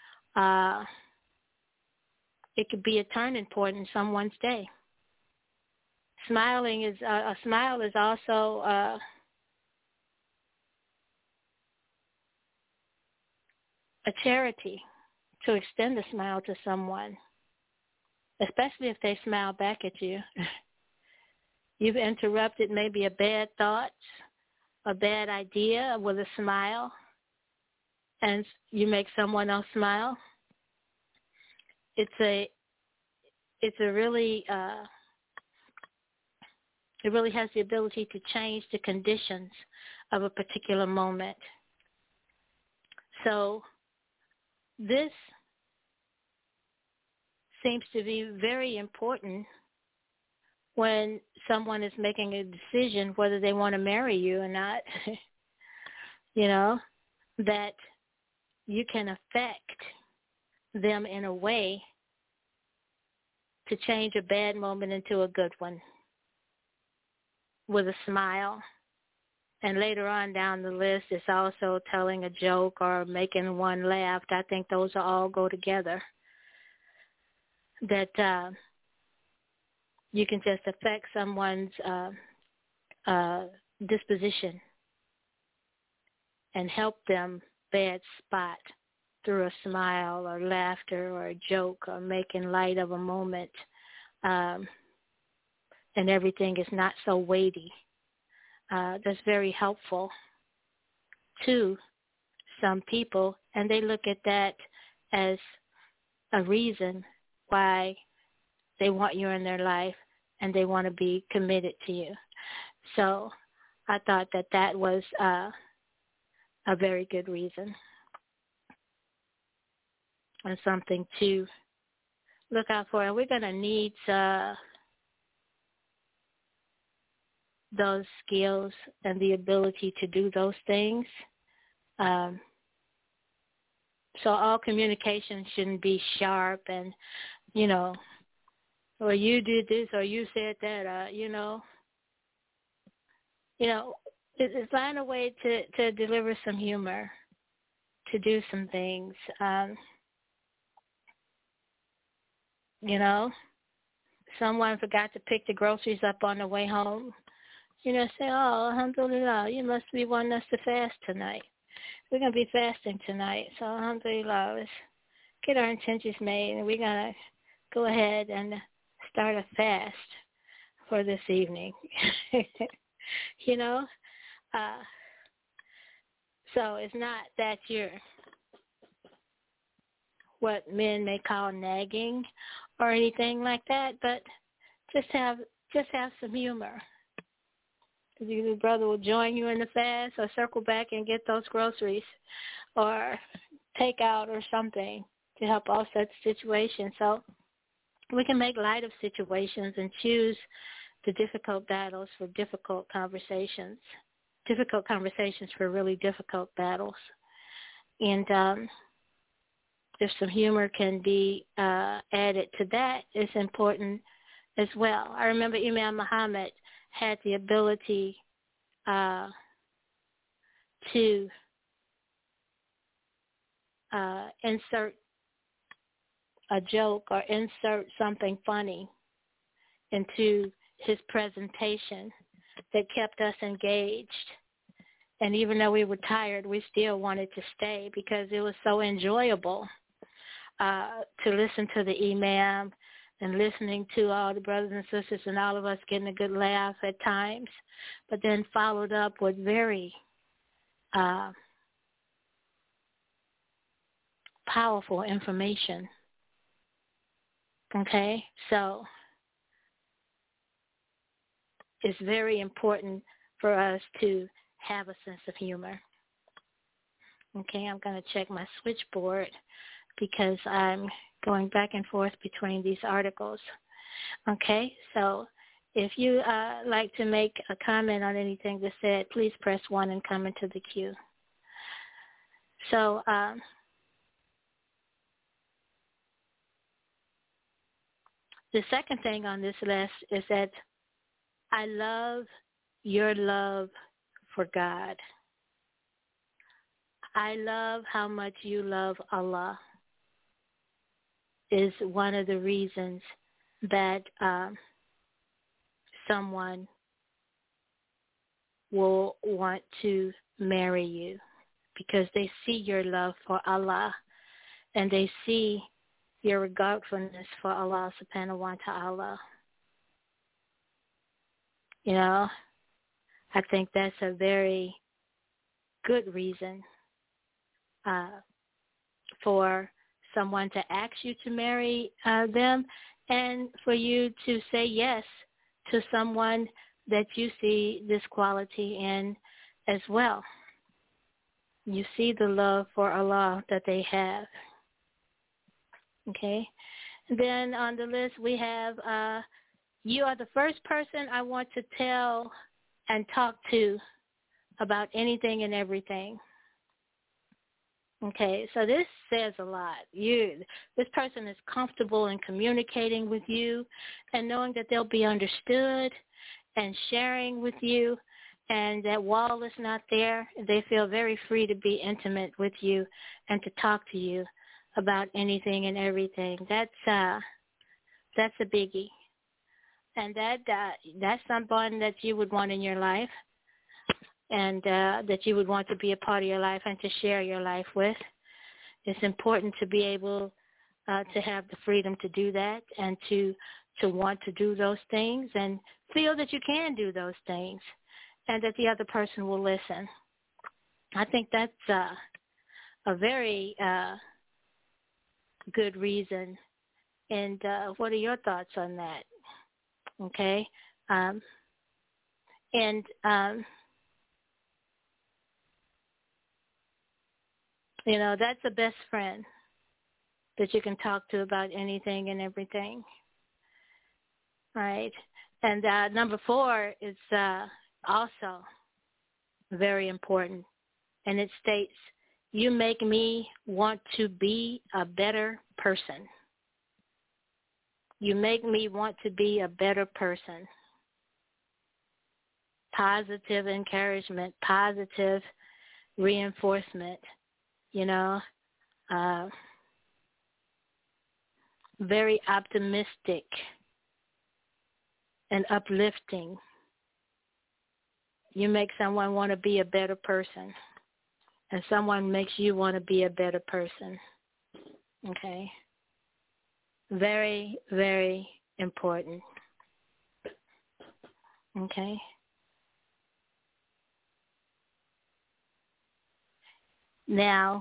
it could be a turning point in someone's day. Smiling is a smile is also a charity to extend a smile to someone, especially if they smile back at you. You've interrupted maybe a bad thought, a bad idea with a smile, and you make someone else smile. It's a really it really has the ability to change the conditions of a particular moment. So this seems to be very important when someone is making a decision whether they want to marry you or not. You know, that you can affect them in a way to change a bad moment into a good one with a smile. And later on down the list is also telling a joke or making one laugh. I think those all go together. That you can just affect someone's disposition and help them bad spot through a smile or laughter or a joke or making light of a moment, and everything is not so weighty. That's very helpful to some people, and they look at that as a reason why they want you in their life and they want to be committed to you. So I thought that that was a very good reason and something to look out for. And we're going to need those skills and the ability to do those things. So all communication shouldn't be sharp and, you know, or you did this or you said that, you know. It's find a way to deliver some humor, to do some things. You know, someone forgot to pick the groceries up on the way home. You know, say, oh, alhamdulillah, you must be wanting us to fast tonight. We're going to be fasting tonight. So alhamdulillah, let's get our intentions made, and we're going to go ahead and start a fast for this evening. You know? So it's not that you're what men may call nagging or anything like that, but just have some humor. Your brother will join you in the fast or circle back and get those groceries or take out or something to help offset the situation. So we can make light of situations and choose the difficult battles for difficult conversations for really difficult battles. And if some humor can be added to that, it's important as well. I remember Imam Muhammad had the ability to insert a joke or insert something funny into his presentation that kept us engaged. And even though we were tired, we still wanted to stay because it was so enjoyable to listen to the Imam and listening to all the brothers and sisters and all of us getting a good laugh at times, but then followed up with very powerful information. Okay? So it's very important for us to have a sense of humor. Okay, I'm going to check my switchboard because I'm going back and forth between these articles. Okay, so If you like to make a comment on anything that's said, please press 1 and come into the queue. So the second thing on this list is that I love your love for God. I love how much you love Allah is one of the reasons that someone will want to marry you, because they see your love for Allah and they see your regardfulness for Allah subhanahu wa ta'ala. You know, I think that's a very good reason for someone to ask you to marry them, and for you to say yes to someone that you see this quality in as well. You see the love for Allah that they have. Okay? Then on the list we have, you are the first person I want to tell and talk to about anything and everything. Okay, so this says a lot. This person is comfortable in communicating with you and knowing that they'll be understood and sharing with you, and that wall is not there. They feel very free to be intimate with you and to talk to you about anything and everything. That's a biggie, and that's someone that you would want in your life, and that you would want to be a part of your life and to share your life with. It's important to be able to have the freedom to do that, and to want to do those things and feel that you can do those things and that the other person will listen. I think that's a very good reason. And what are your thoughts on that? Okay. You know, that's the best friend that you can talk to about anything and everything. Right. And number 4 is also very important. And it states, you make me want to be a better person. You make me want to be a better person. Positive encouragement, positive reinforcement, you know, very optimistic and uplifting. You make someone want to be a better person, and someone makes you want to be a better person. Okay? Very, very important. Okay? Now,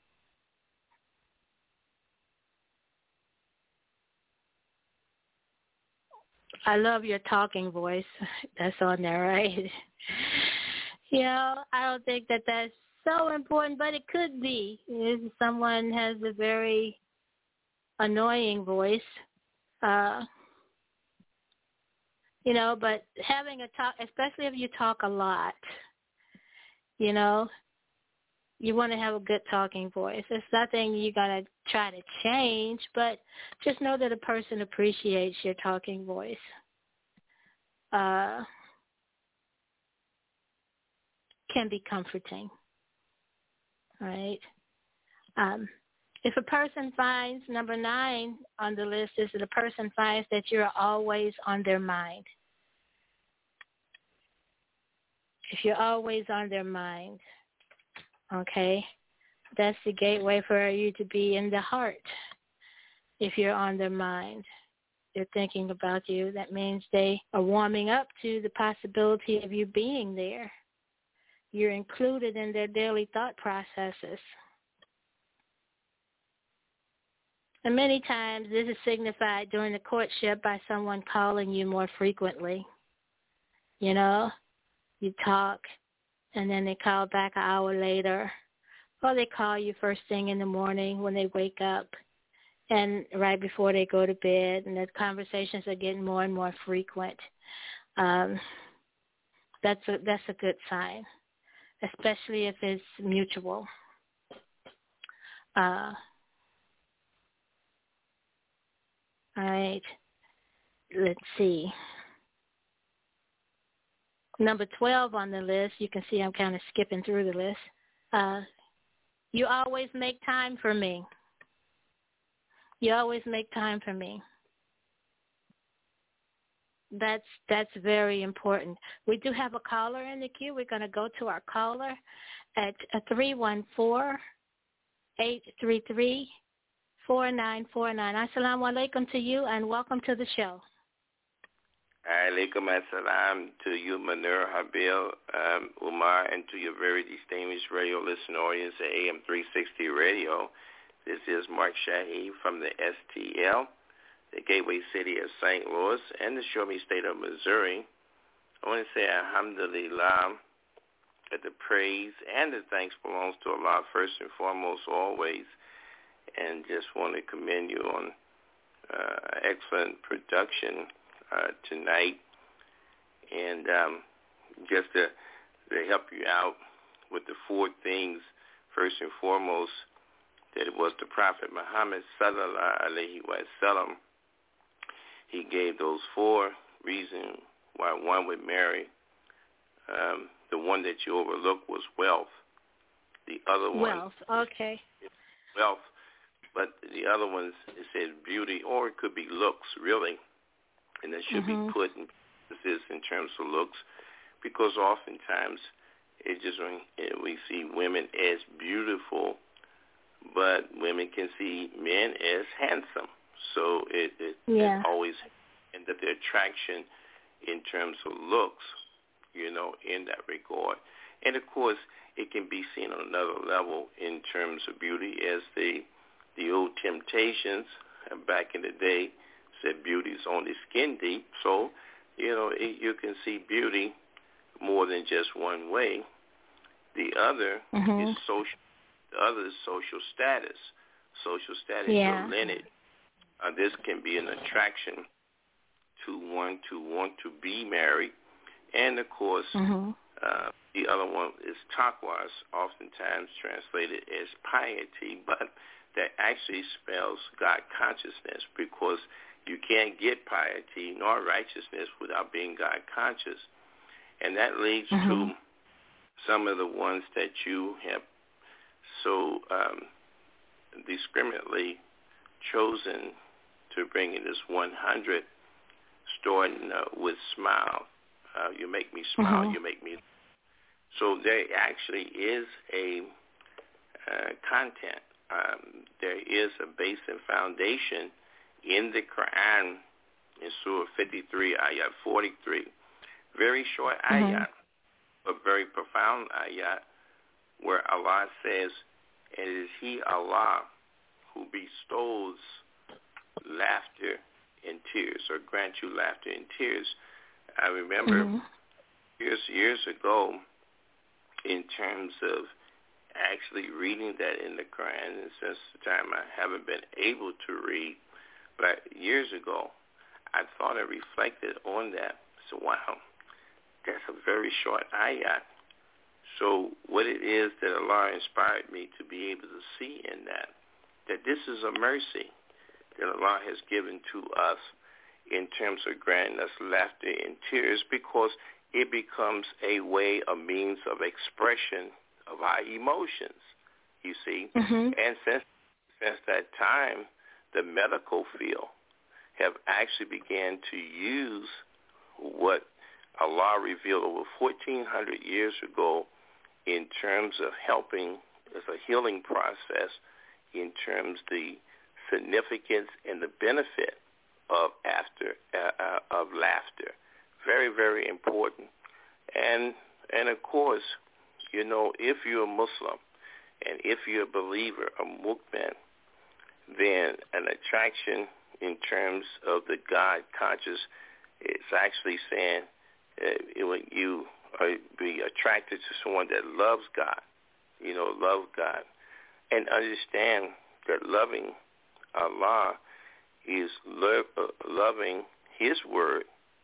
I love your talking voice. That's on there, right? You know, I don't think that that's so important, but it could be. If someone has a very annoying voice, you know, but having a talk, especially if you talk a lot, you know, you want to have a good talking voice. It's nothing you're going to try to change, but just know that a person appreciates your talking voice. Can be comforting, right? If a person finds, number 9 on the list is that a person finds that you're always on their mind. If you're always on their mind, okay, that's the gateway for you to be in the heart. If you're on their mind, they're thinking about you. That means they are warming up to the possibility of you being there. You're included in their daily thought processes. And many times this is signified during the courtship by someone calling you more frequently. You know, you talk, and then they call back an hour later, or they call you first thing in the morning when they wake up, and right before they go to bed, and the conversations are getting more and more frequent. That's a good sign, especially if it's mutual. All right. Let's see. Number 12 on the list, you can see I'm kind of skipping through the list. You always make time for me. You always make time for me. That's very important. We do have a caller in the queue. We're going to go to our caller at 314-833-4949. Assalamu alaikum to you, and welcome to the show. Alaikum assalam to you, Munir Habil, Umar, and to your very distinguished radio listening audience at AM 360 Radio. This is Mark Shahi from the STL, the gateway city of St. Louis, and the Show Me State of Missouri. I want to say alhamdulillah, that the praise and the thanks belongs to Allah first and foremost always, and just want to commend you on excellent production tonight, and just to help you out with the four things. First and foremost, that it was the Prophet Muhammad sallallahu alaihi wasallam. He gave those four reasons why one would marry. The one that you overlooked was wealth. The other one, wealth, okay. Wealth, but the other ones, it says beauty, or it could be looks, really. And that should be put in emphasis in terms of looks, because oftentimes we see women as beautiful, but women can see men as handsome. So it always ends up the attraction in terms of looks, in that regard. And of course, it can be seen on another level in terms of beauty, as the old Temptations back in the day said beauty is only skin deep. So, you can see beauty more than just one way. The other is social. The other is social status. Social status or lineage. This can be an attraction to one to want to be married. And, of course, the other one is taqwa, oftentimes translated as piety, but that actually spells God consciousness, because you can't get piety nor righteousness without being God conscious. And that leads to some of the ones that you have so discriminately chosen to bring in this 100, starting with smile. You make me smile, you make me. So there actually is a content. There is a base and foundation in the Quran, in Surah 53, Ayat 43. Very short ayat, but very profound ayat, where Allah says, "It is He, Allah, who bestows laughter and tears, or grants you laughter and tears." I remember years ago, in terms of actually reading that in the Quran, and since the time I haven't been able to read, but years ago, I thought I reflected on that. So, wow, that's a very short ayat. So what it is that Allah inspired me to be able to see in that this is a mercy that Allah has given to us in terms of granting us laughter and tears, because it becomes a way, a means of expression of our emotions, you see. And since that time, the medical field have actually began to use what Allah revealed over 1,400 years ago in terms of helping as a healing process, in terms of the significance and the benefit of laughter. Very, very important. And of course, if you're a Muslim and if you're a believer, a mu'min, then an attraction in terms of the God conscious is actually saying when you be attracted to someone that loves God, love God, and understand that loving Allah is loving His word,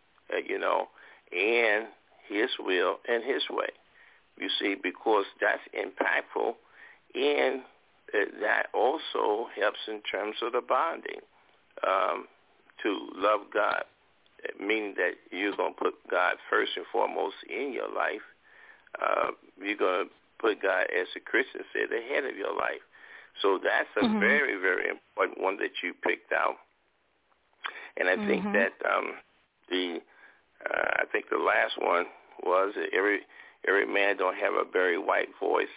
and His will and His way. You see, because that's impactful, and that also helps in terms of the bonding to love God, meaning that you're going to put God first and foremost in your life. You're going to put God, as the Christian said, ahead of your life. So that's a very, very important one that you picked out. And I think that I think the last one was every man don't have a very white voice.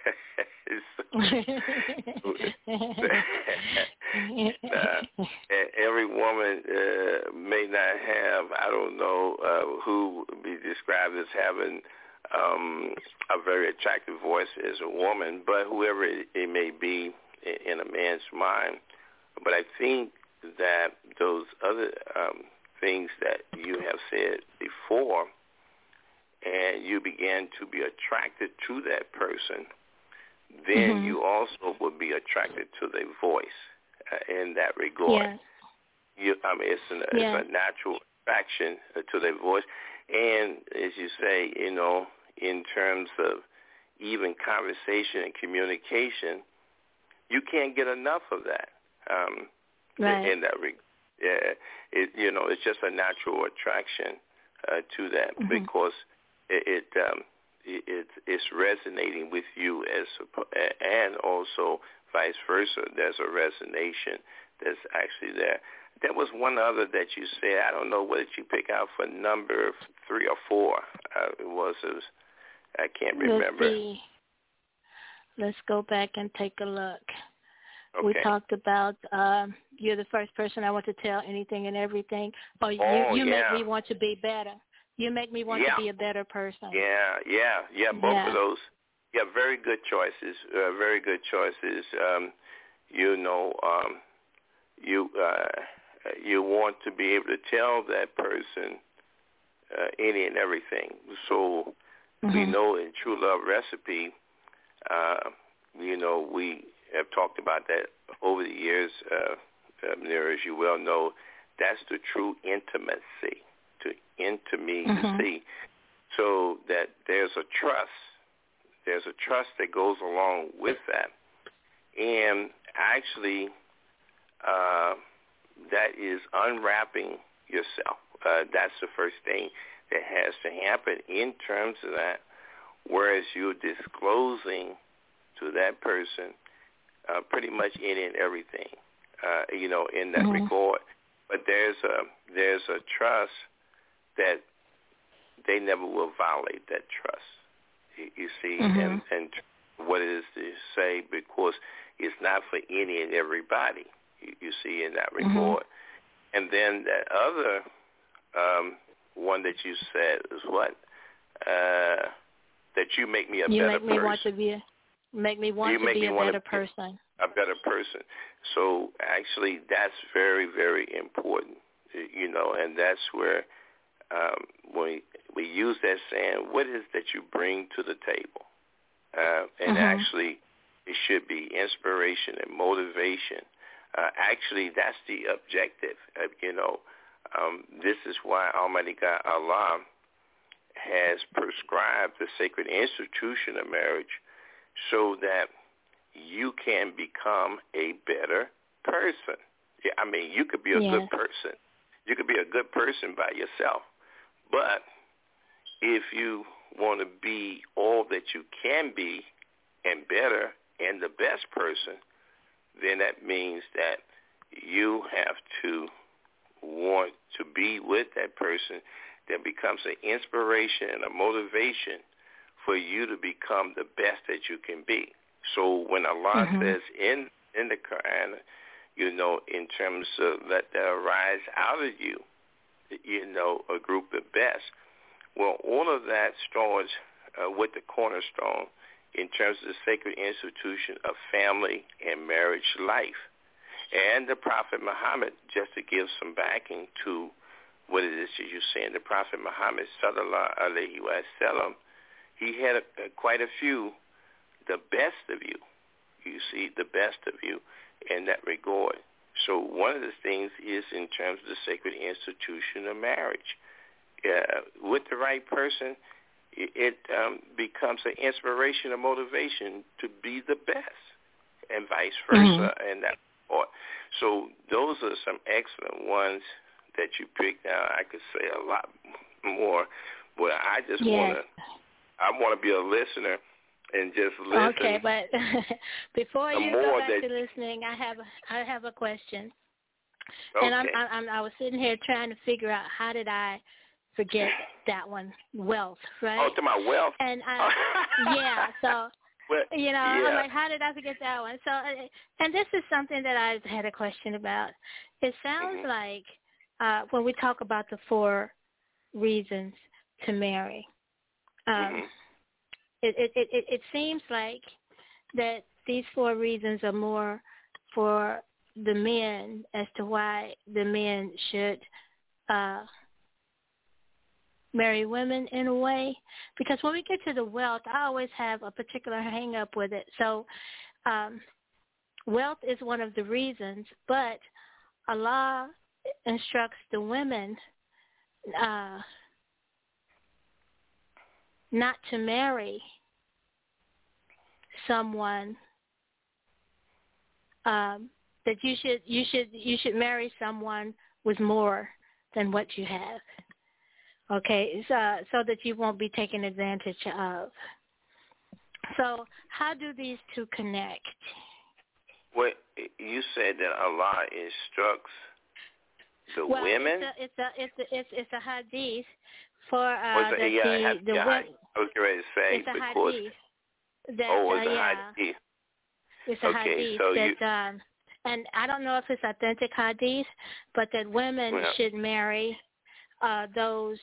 Every woman may not have, I don't know, who would be described as having a very attractive voice as a woman, but whoever it may be in a man's mind. But I think that those other things that you have said before, and you began to be attracted to that person, then you also will be attracted to their voice in that regard. Yes. It's a natural attraction to their voice. And as you say, in terms of even conversation and communication, you can't get enough of that. In that regard. Yeah, it's just a natural attraction to that because it's resonating with you and also vice versa. There's a resonation that's actually there. There was one other that you said. I don't know, what did you pick out for number 3 or 4? It was I can't remember. Let's go back and take a look. Okay. We talked about you're the first person I want to tell anything and everything. Or you make me want to be better. You make me want to be a better person. Yeah. Both of those. Yeah, very good choices. Very good choices. You want to be able to tell that person any and everything. So we know in True Love Recipe, we have talked about that over the years. As you well know, that's the true intimacy, so that there's a trust. There's a trust that goes along with that. And actually, that is unwrapping yourself. That's the first thing that has to happen in terms of that, whereas you're disclosing to that person pretty much any and everything, in that regard. But there's a trust that they never will violate that trust. You see, and what it is to say, because it's not for any and everybody. You see, in that regard. And then that other one that you said is what? That you make me a better person. Make me want to be a better person. A better person. So actually, that's very, very important, and that's where when we use that saying, what is that you bring to the table? And actually, it should be inspiration and motivation. Actually, that's the objective. This is why Almighty God, Allah, has prescribed the sacred institution of marriage, so that you can become a better person. Yeah, you could be a good person. You could be a good person by yourself. But if you want to be all that you can be and better and the best person, then that means that you have to want to be with that person that becomes an inspiration and a motivation for you to become the best that you can be. So when Allah says in the Quran, in terms of let there arise out of you, a group of best, well, all of that starts with the cornerstone in terms of the sacred institution of family and marriage life. And the Prophet Muhammad, just to give some backing to what it is that you're saying, the Prophet Muhammad, sallallahu alaihi wasallam, he had quite a few, the best of you. You see, the best of you in that regard. So one of the things is in terms of the sacred institution of marriage. With the right person, it becomes an inspiration, a motivation to be the best, and vice versa. And that part. So those are some excellent ones that you picked out. I could say a lot more, but I just want to be a listener and just listen. Okay, but before you go back to listening, I have a question. Okay. And I was sitting here trying to figure out how did I forget that one, wealth, right? Oh, to my wealth. And so I'm like, how did I forget that one? So, and this is something that I had a question about. It sounds like when we talk about the 4 reasons to marry, it seems like that these 4 reasons are more for the men as to why the men should marry women in a way. Because when we get to the wealth, I always have a particular hang up with it. So wealth is one of the reasons, but Allah instructs the women not to marry someone that you should marry someone with more than what you have. Okay, so that you won't be taken advantage of. So how do these two connect? Well, you said that Allah instructs the women. It's a hadith for I was ready to say it's a because hadith. it's a hadith. It's a hadith that, and I don't know if it's authentic hadith, but that women should marry those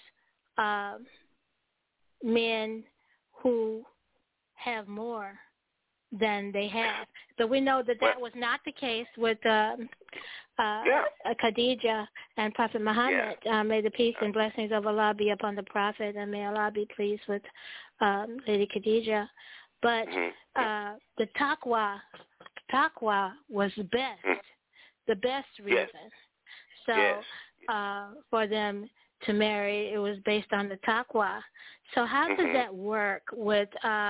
men who have more than they have. But we know that was not the case with Khadijah and Prophet Muhammad. May the peace and blessings of Allah be upon the Prophet, and may Allah be pleased with Lady Khadijah. But the taqwa was the best reason. So for them to marry, it was based on the taqwa. So how does that work with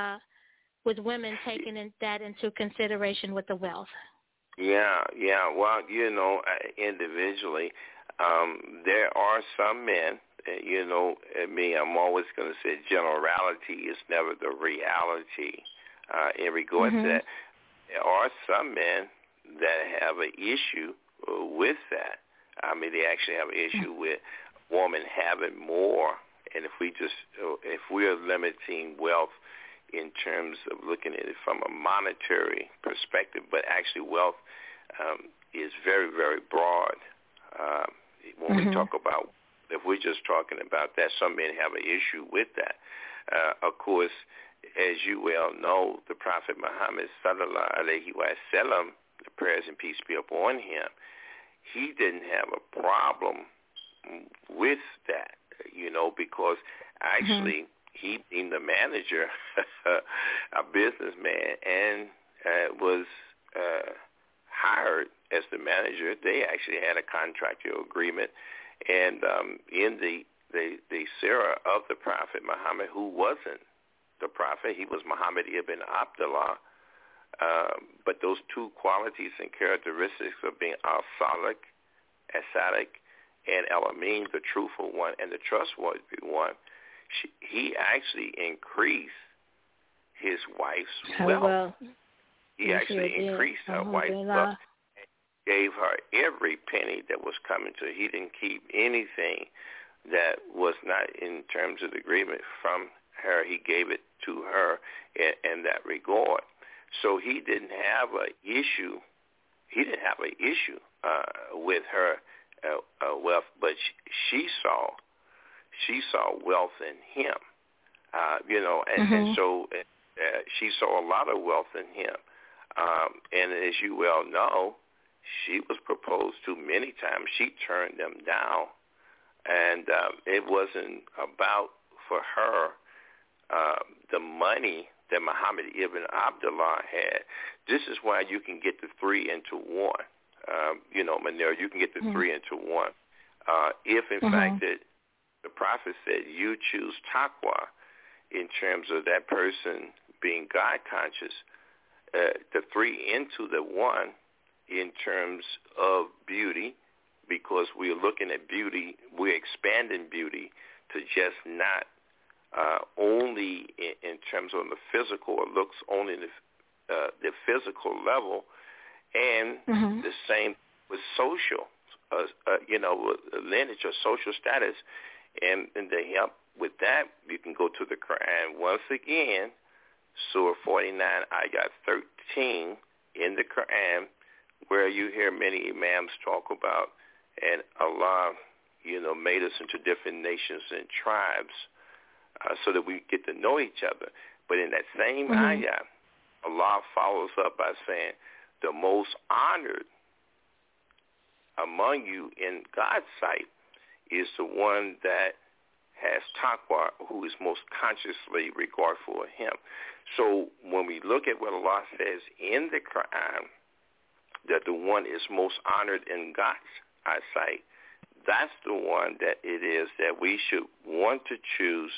women taking that into consideration with the wealth? Yeah. Well, individually, there are some men, me, I'm always going to say generality is never the reality in regard to that. There are some men that have an issue with that. I mean, they actually have an issue with woman having more, and if we're limiting wealth in terms of looking at it from a monetary perspective, but actually wealth is very, very broad. When we talk about, if we're just talking about that, some men have an issue with that. Of course, as you well know, the Prophet Muhammad sallallahu alaihi wasallam, the prayers and peace be upon him, he didn't have a problem with that, because actually he being the manager, a businessman, and was hired as the manager. They actually had a contractual agreement, and in the seerah of the Prophet Muhammad, who wasn't the Prophet, he was Muhammad ibn Abdullah, but those 2 qualities and characteristics of being al-Sadiq, as-Sadiq, and al-Amin, the truthful one, and the trustworthy one, he actually increased his wife's wealth. He actually increased her wife's wealth, and gave her every penny that was coming to her. He didn't keep anything that was not in terms of the agreement from her. He gave it to her in that regard. So he didn't have an issue. He didn't have an issue with her wealth, but she saw wealth in him, and so she saw a lot of wealth in him. And as you well know, she was proposed to many times. She turned them down, and it wasn't about for her the money that Muhammad ibn Abdullah had. This is why you can get the 3 into 1. Manera, you can get the three into one. If, in fact, that the prophet said you choose taqwa in terms of that person being God-conscious, the three into the one in terms of beauty, because we're looking at beauty, we're expanding beauty to just not only in terms of the physical, or looks only the physical level, and the same with social, lineage or social status. And to help with that, you can go to the Quran once again, Surah 49, Ayat 13 in the Quran, where you hear many imams talk about, and Allah, made us into different nations and tribes so that we get to know each other. But in that same ayah, Allah follows up by saying, the most honored among you in God's sight is the one that has taqwa, who is most consciously regardful of him. So when we look at what Allah says in the Quran, that the one is most honored in God's eyesight, that's the one that it is that we should want to choose,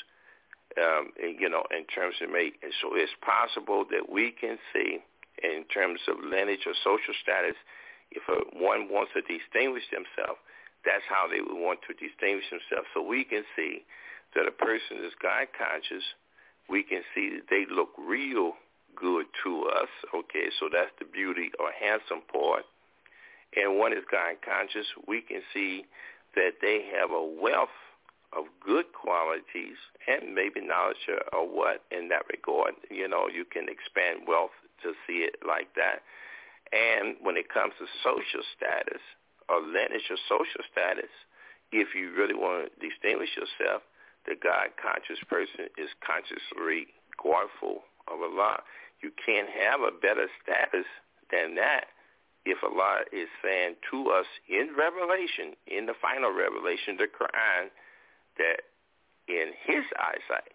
in terms of mate. And so it's possible that we can see, in terms of lineage or social status, if one wants to distinguish themselves, that's how they would want to distinguish themselves. So we can see that a person is God-conscious. We can see that they look real good to us, okay, so that's the beauty or handsome part. And one is God-conscious. We can see that they have a wealth of good qualities and maybe knowledge or what in that regard. You can expand wealth to see it like that. And when it comes to social status or lineage or social status, if you really want to distinguish yourself, the God-conscious person is consciously regardful of Allah. You can't have a better status than that if Allah is saying to us in Revelation, in the final revelation, the Quran, that in his eyesight,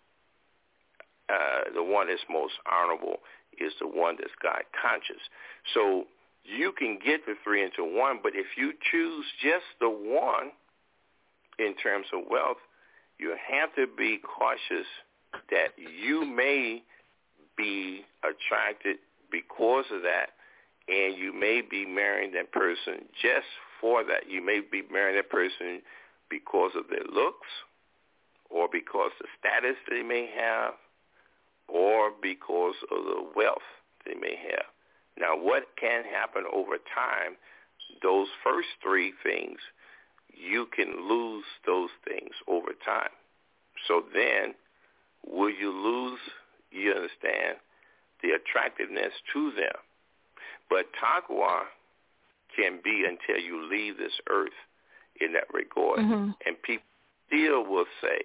the one that's most honorable is the one that's God-conscious. So you can get the three into one, but if you choose just the one in terms of wealth, you have to be cautious that you may be attracted because of that, and you may be marrying that person just for that. You may be marrying that person because of their looks, or because of the status they may have, or because of the wealth they may have. Now, what can happen over time, those first three things, you can lose those things over time. So then, will you lose, you understand, the attractiveness to them? But taqwa can be until you leave this earth in that regard. And people still will say,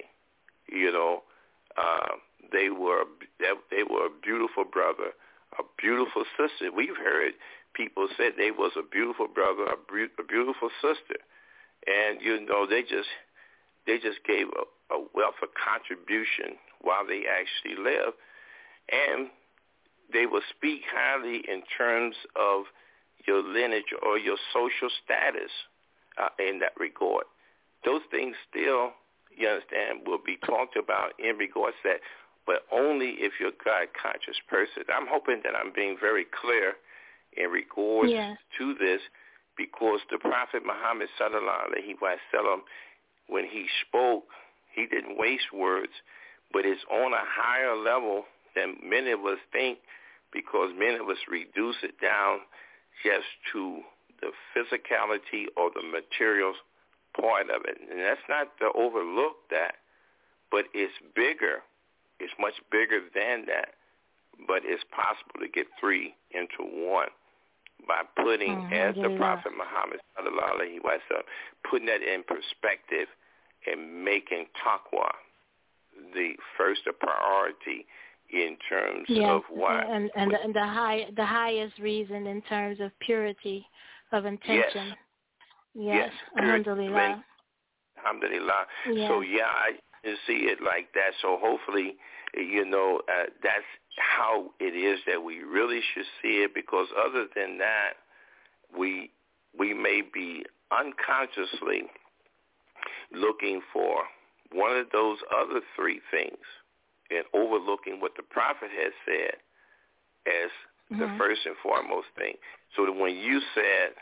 they were a beautiful brother, a beautiful sister. We've heard people say they was a beautiful brother, a beautiful sister, and they just gave a wealth of contribution while they actually lived, and they will speak highly in terms of your lineage or your social status in that regard. Those things still, you understand, will be talked about in regards to that, but only if you're a God-conscious person. I'm hoping that I'm being very clear in regards to this, because the Prophet Muhammad sallallahu alaihi wasallam, when he spoke, he didn't waste words, but it's on a higher level than many of us think, because many of us reduce it down just to the physicality or the materials part of it. And that's not to overlook that, but it's bigger. It's much bigger than that, but it's possible to get three into one by putting, as the Prophet Muhammad sallallahu alaihi wasallam, putting that in perspective and making taqwa the first priority in terms of what, and the highest reason in terms of purity of intention. Yes. Alhamdulillah. Alhamdulillah. So I see it like that. So hopefully, that's how it is that we really should see it, because other than that, we we may be unconsciously looking for one of those other three things and overlooking what the prophet has said as the first and foremost thing. So that when you said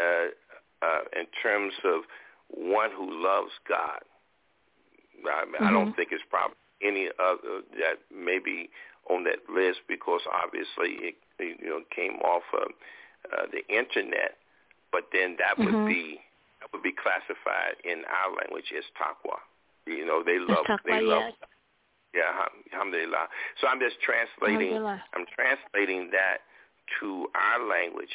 in terms of one who loves God, I don't think it's probably any other that may be on that list, because obviously it came off of the internet. But then that would be classified in our language as taqwa. They love. Yeah, alhamdulillah. So I'm just translating. I'm translating that to our language.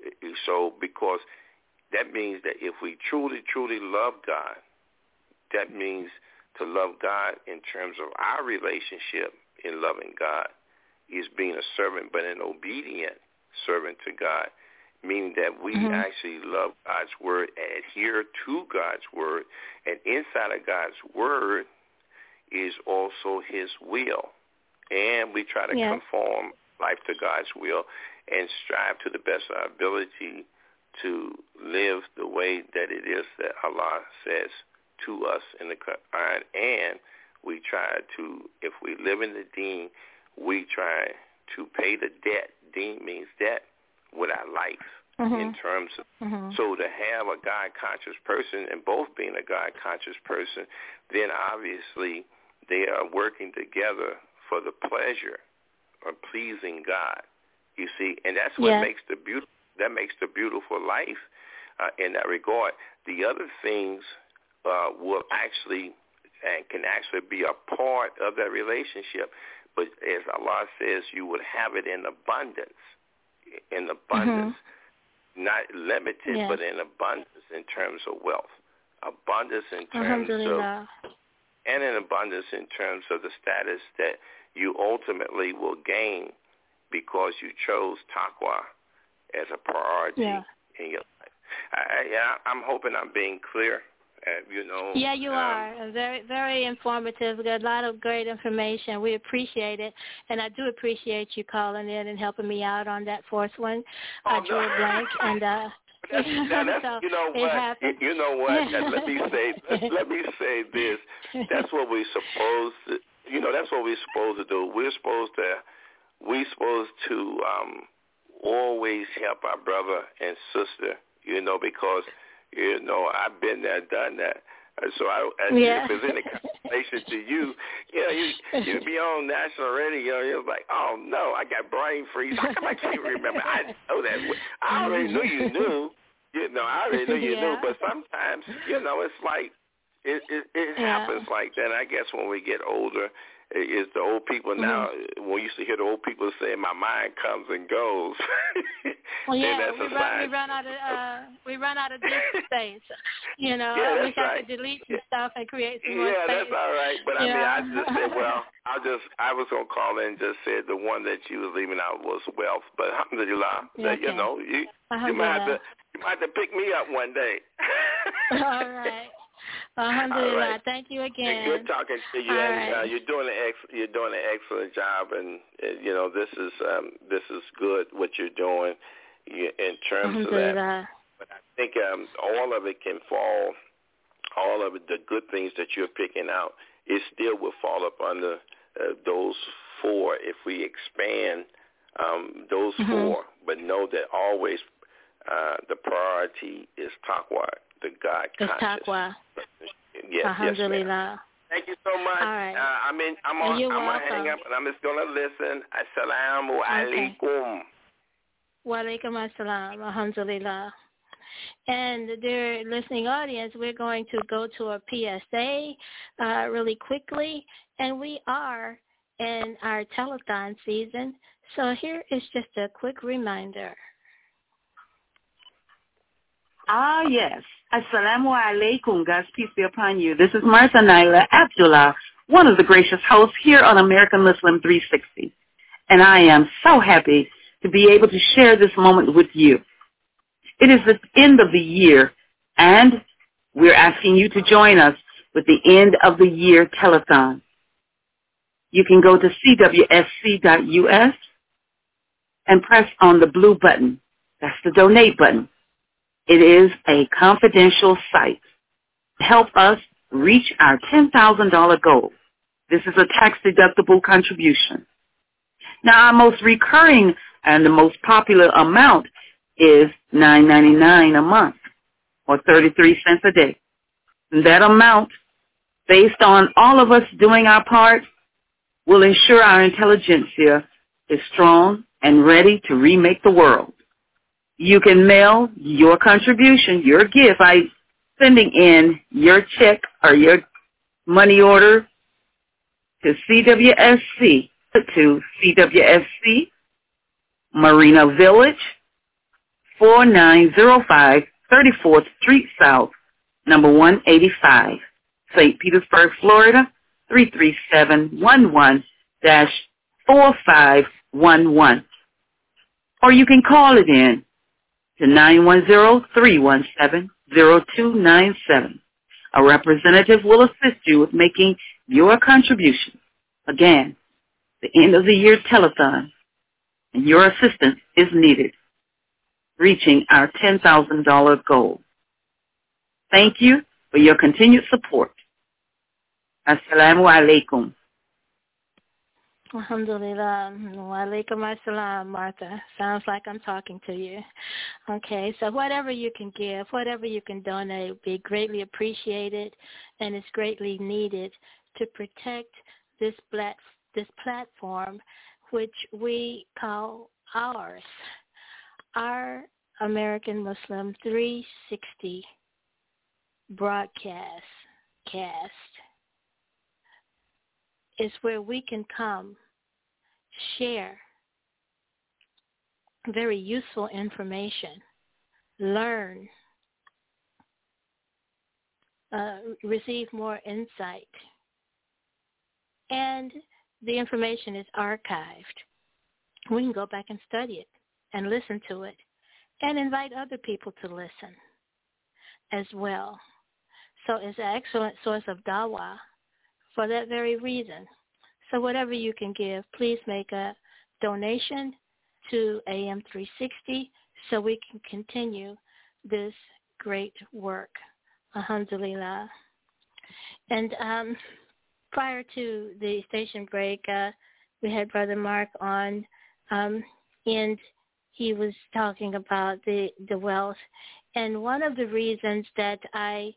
So because that means that if we truly, truly love God, that means to love God in terms of our relationship in loving God is being a servant, but an obedient servant to God, meaning that we actually love God's word and adhere to God's word. And inside of God's word is also his will. And we try to conform life to God's will and strive to the best of our ability to live the way that it is that Allah says to us in the Quran. And we try to, if we live in the deen, we try to pay the debt. Deen means debt with our life. In terms of, so to have a God-conscious person, and both being a God-conscious person, then obviously they are working together for the pleasure of pleasing God. You see, and that's what makes the beautiful life in that regard. The other things will actually and can actually be a part of that relationship, but as Allah says, you would have it in abundance. In abundance. Not limited, but in abundance in terms of wealth, abundance in terms of, and in abundance in terms of the status that you ultimately will gain because you chose taqwa as a priority in your life. I'm hoping I'm being clear. Yeah, you are. Very, very informative. We got a lot of great information. We appreciate it, and I do appreciate you calling in and helping me out on that fourth one. I drew a blank, and that's, so you know what? You know what? Let me say this. That's what we're supposed to. That's what we're supposed to do. We're supposed to always help our brother and sister. Because I've been there, done that. So if there's any conversation to you, you'd be on national radio. You're like, oh no, I got brain freeze. How come I can't remember? I know that. I already knew you knew. I already knew you knew. But sometimes, it's like it happens like that. I guess when we get older, it's the old people now. When we used to hear the old people say, "My mind comes and goes." We run out of disk space. We have to delete some stuff and create some more space. Yeah, that's all right. But I just said, I was gonna call in and just said the one that you was leaving out was wealth. But alhamdulillah, you might have to pick me up one day. All right. Alhamdulillah. Right. Thank you again. Good talking to you. And, you're doing an excellent job, and this is good what you're doing in terms of that. But I think all of it can fall. All of it, the good things that you're picking out, it still will fall up under those four if we expand those four. But know that always the priority is taqwa. The God conscious. Taqwa. Yes, Alhamdulillah. Yes, thank you so much. All right. I'm gonna hang up and I'm just gonna listen. Assalamu alaikum. Wa alaikum assalam. Alhamdulillah. And dear listening audience, we're going to go to a PSA really quickly, and we are in our telethon season. So here is just a quick reminder. Ah, yes. Assalamu alaikum. God's peace be upon you. This is Martha Naila Abdullah, one of the gracious hosts here on American Muslim 360. And I am so happy to be able to share this moment with you. It is the end of the year, and we're asking you to join us with the end of the year telethon. You can go to cwsc.us and press on the blue button. That's the donate button. It is a confidential site to help us reach our $10,000 goal. This is a tax-deductible contribution. Now, our most recurring and the most popular amount is $9.99 a month, or 33 cents a day. And that amount, based on all of us doing our part, will ensure our intelligentsia is strong and ready to remake the world. You can mail your contribution, your gift, by sending in your check or your money order to CWSC, Marina Village, 4905 34th Street South, number 185, St. Petersburg, Florida, 33711-4511. Or you can call it in to 910-317-0297. A representative will assist you with making your contribution. Again, the end of the year telethon, and your assistance is needed, reaching our $10,000 goal. Thank you for your continued support. Assalamu alaikum. Alhamdulillah. Wa alaikum assalam, Martha. Sounds like I'm talking to you. Okay, so whatever you can give, whatever you can donate will be greatly appreciated, and it's greatly needed to protect this platform, which we call ours, our American Muslim 360 broadcast is where we can come, share very useful information, learn, receive more insight, and the information is archived. We can go back and study it and listen to it and invite other people to listen as well. So it's an excellent source of dawah for that very reason. So whatever you can give, please make a donation to AM 360 so we can continue this great work. Alhamdulillah. And prior to the station break, we had Brother Mark on, and he was talking about the wealth. And one of the reasons that I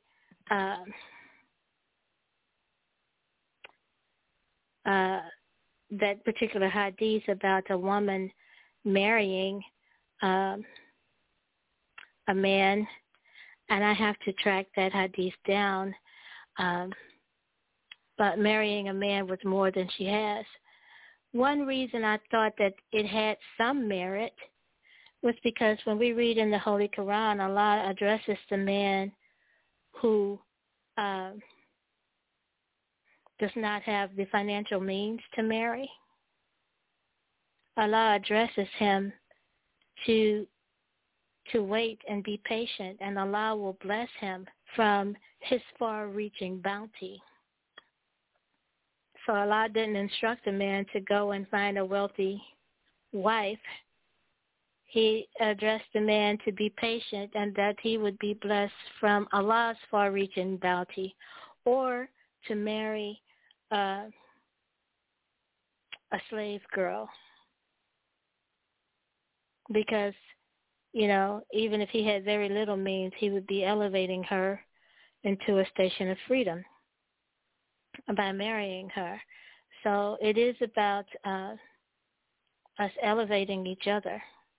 that particular hadith about a woman marrying a man, and I have to track that hadith down, but marrying a man with more than she has. One reason I thought that it had some merit was because when we read in the Holy Quran, Allah addresses the man who does not have the financial means to marry. Allah addresses him to wait and be patient, and Allah will bless him from his far-reaching bounty. So Allah didn't instruct a man to go and find a wealthy wife. He addressed the man to be patient and that he would be blessed from Allah's far-reaching bounty, or to marry a slave girl. Because, you know, even if he had very little means, he would be elevating her into a station of freedom by marrying her. So it is about us elevating each other.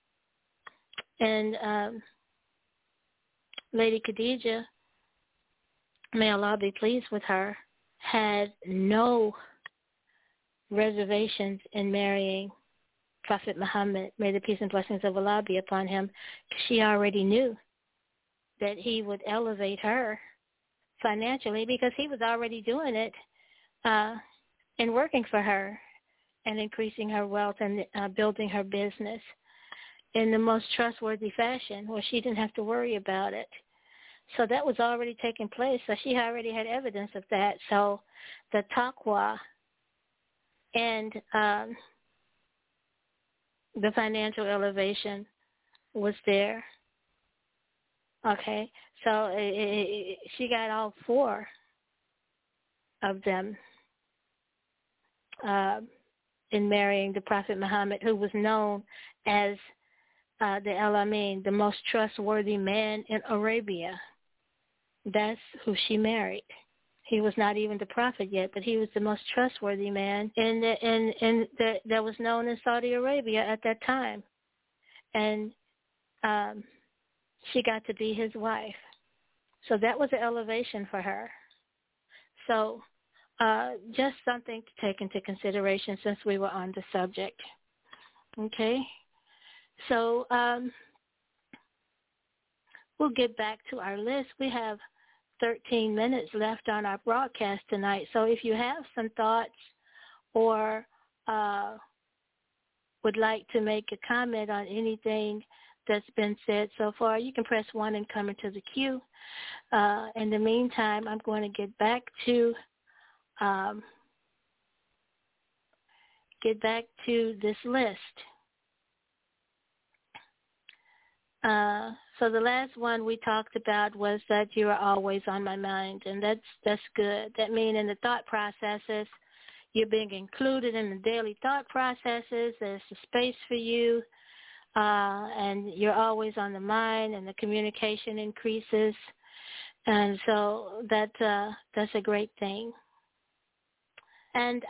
And Lady Khadijah, may Allah be pleased with her, had no reservations in marrying Prophet Muhammad, may the peace and blessings of Allah be upon him. She already knew that he would elevate her financially because he was already doing it and working for her and increasing her wealth and building her business in the most trustworthy fashion where she didn't have to worry about it. So that was already taking place. So she already had evidence of that. So the taqwa and the financial elevation was there. Okay, so she got all four of them in marrying the Prophet Muhammad, who was known as the El-Amin, the most trustworthy man in Arabia. That's who she married. He was not even the prophet yet, but he was the most trustworthy man that was known in Saudi Arabia at that time. And she got to be his wife. So that was an elevation for her. So just something to take into consideration since we were on the subject. Okay? So we'll get back to our list. We have 13 minutes left on our broadcast tonight. So if you have some thoughts or would like to make a comment on anything that's been said so far, you can press 1 and come into the queue. In the meantime, I'm going to get back to this list. So the last one we talked about was that you are always on my mind, and that's good. That means in the thought processes, you're being included in the daily thought processes. There's a space for you, and you're always on the mind, and the communication increases, and so that's a great thing. And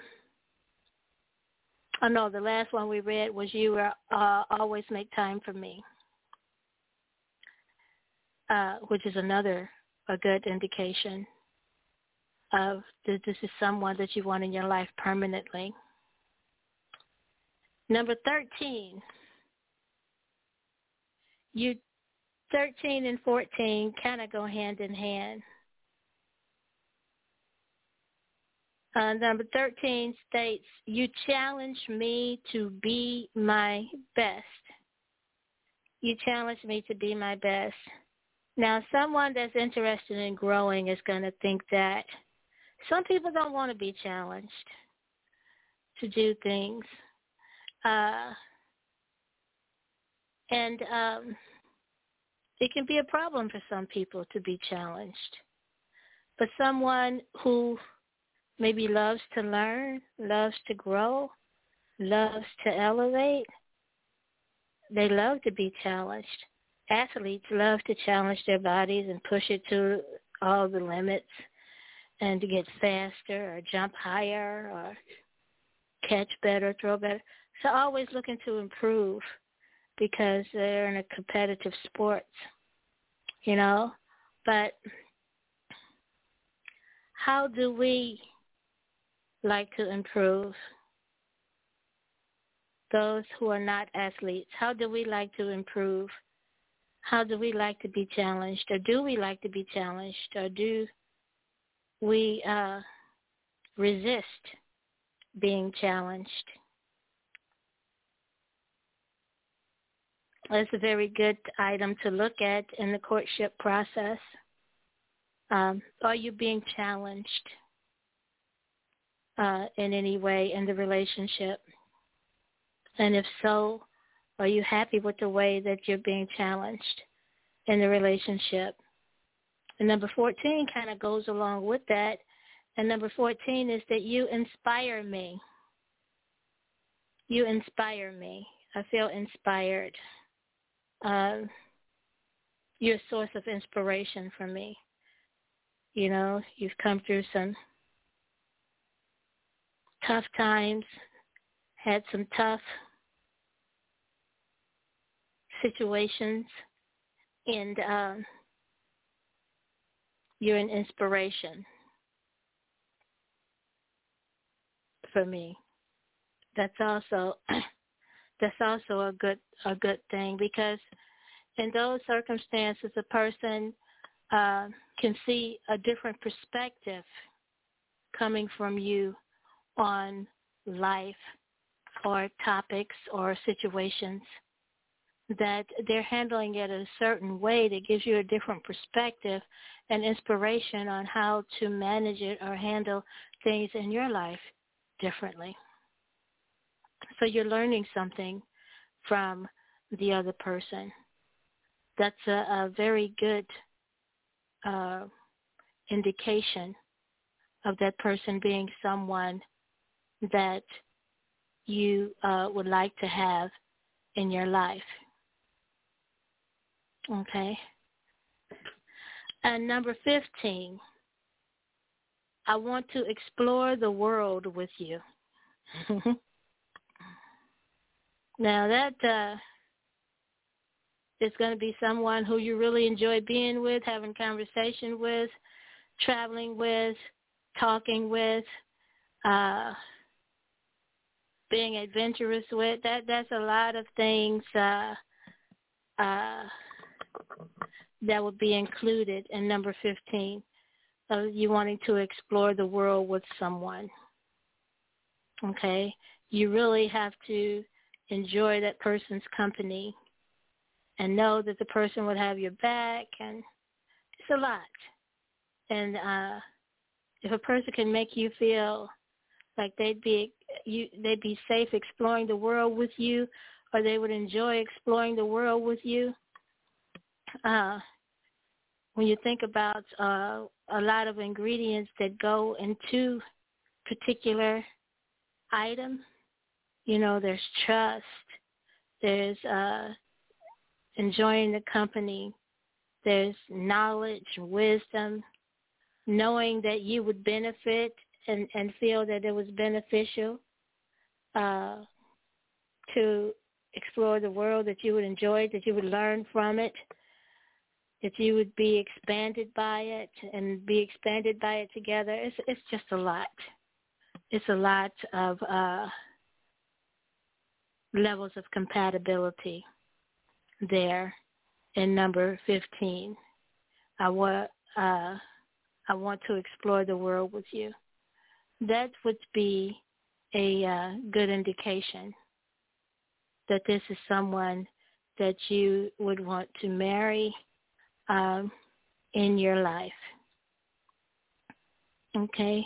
the last one we read was you will always make time for me. Which is a good indication of this is someone that you want in your life permanently. Number 13. 13 and 14 kind of go hand in hand. Number 13 states, you challenge me to be my best. You challenge me to be my best. Now, someone that's interested in growing is going to think that some people don't want to be challenged to do things. And it can be a problem for some people to be challenged. But someone who maybe loves to learn, loves to grow, loves to elevate, they love to be challenged. Athletes love to challenge their bodies and push it to all the limits and to get faster or jump higher or catch better, throw better. So always looking to improve because they're in a competitive sport, But how do we like to improve? Those who are not athletes, how do we like to improve? How do we like to be challenged? Or do we like to be challenged? Or do we resist being challenged? That's a very good item to look at in the courtship process. Are you being challenged in any way in the relationship? And if so, are you happy with the way that you're being challenged in the relationship? And number 14 kind of goes along with that. And number 14 is that you inspire me. You inspire me. I feel inspired. You're a source of inspiration for me. You've come through some tough times, had some tough situations, and you're an inspiration for me. That's also a good thing, because in those circumstances, a person can see a different perspective coming from you on life or topics or situations, that they're handling it a certain way that gives you a different perspective and inspiration on how to manage it or handle things in your life differently. So you're learning something from the other person that's a very good indication of that person being someone that you would like to have in your life. Okay. And number 15, I want to explore the world with you. Now that is going to be someone who you really enjoy being with, having conversation with, traveling with, talking with, being adventurous with. That's a lot of things that would be included in number 15 of you wanting to explore the world with someone. Okay? You really have to enjoy that person's company and know that the person would have your back, and it's a lot. And if a person can make you feel like they'd be safe exploring the world with you, or they would enjoy exploring the world with you, when you think about a lot of ingredients that go into particular item, there's trust, there's enjoying the company, there's knowledge, wisdom, knowing that you would benefit and feel that it was beneficial to explore the world, that you would enjoy it, that you would learn from it, that you would be expanded by it and be expanded by it together. It's just a lot. It's a lot of levels of compatibility there in number 15. I want to explore the world with you. That would be a good indication that this is someone that you would want to marry in your life. Okay?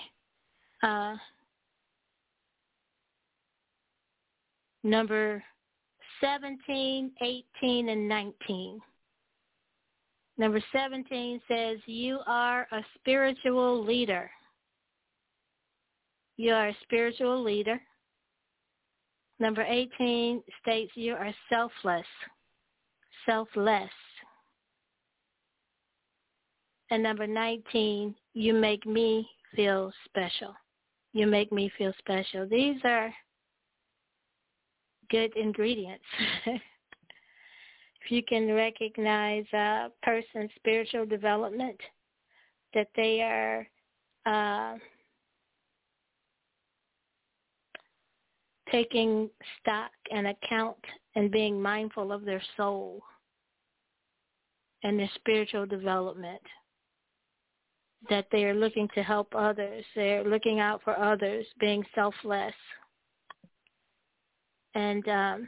Number 17, 18, and 19. Number 17 says, you are a spiritual leader. You are a spiritual leader. Number 18 states you are selfless. And number 19, you make me feel special. You make me feel special. These are good ingredients. If you can recognize a person's spiritual development, that they are taking stock and account and being mindful of their soul and their spiritual development, that they are looking to help others, they're looking out for others, being selfless. And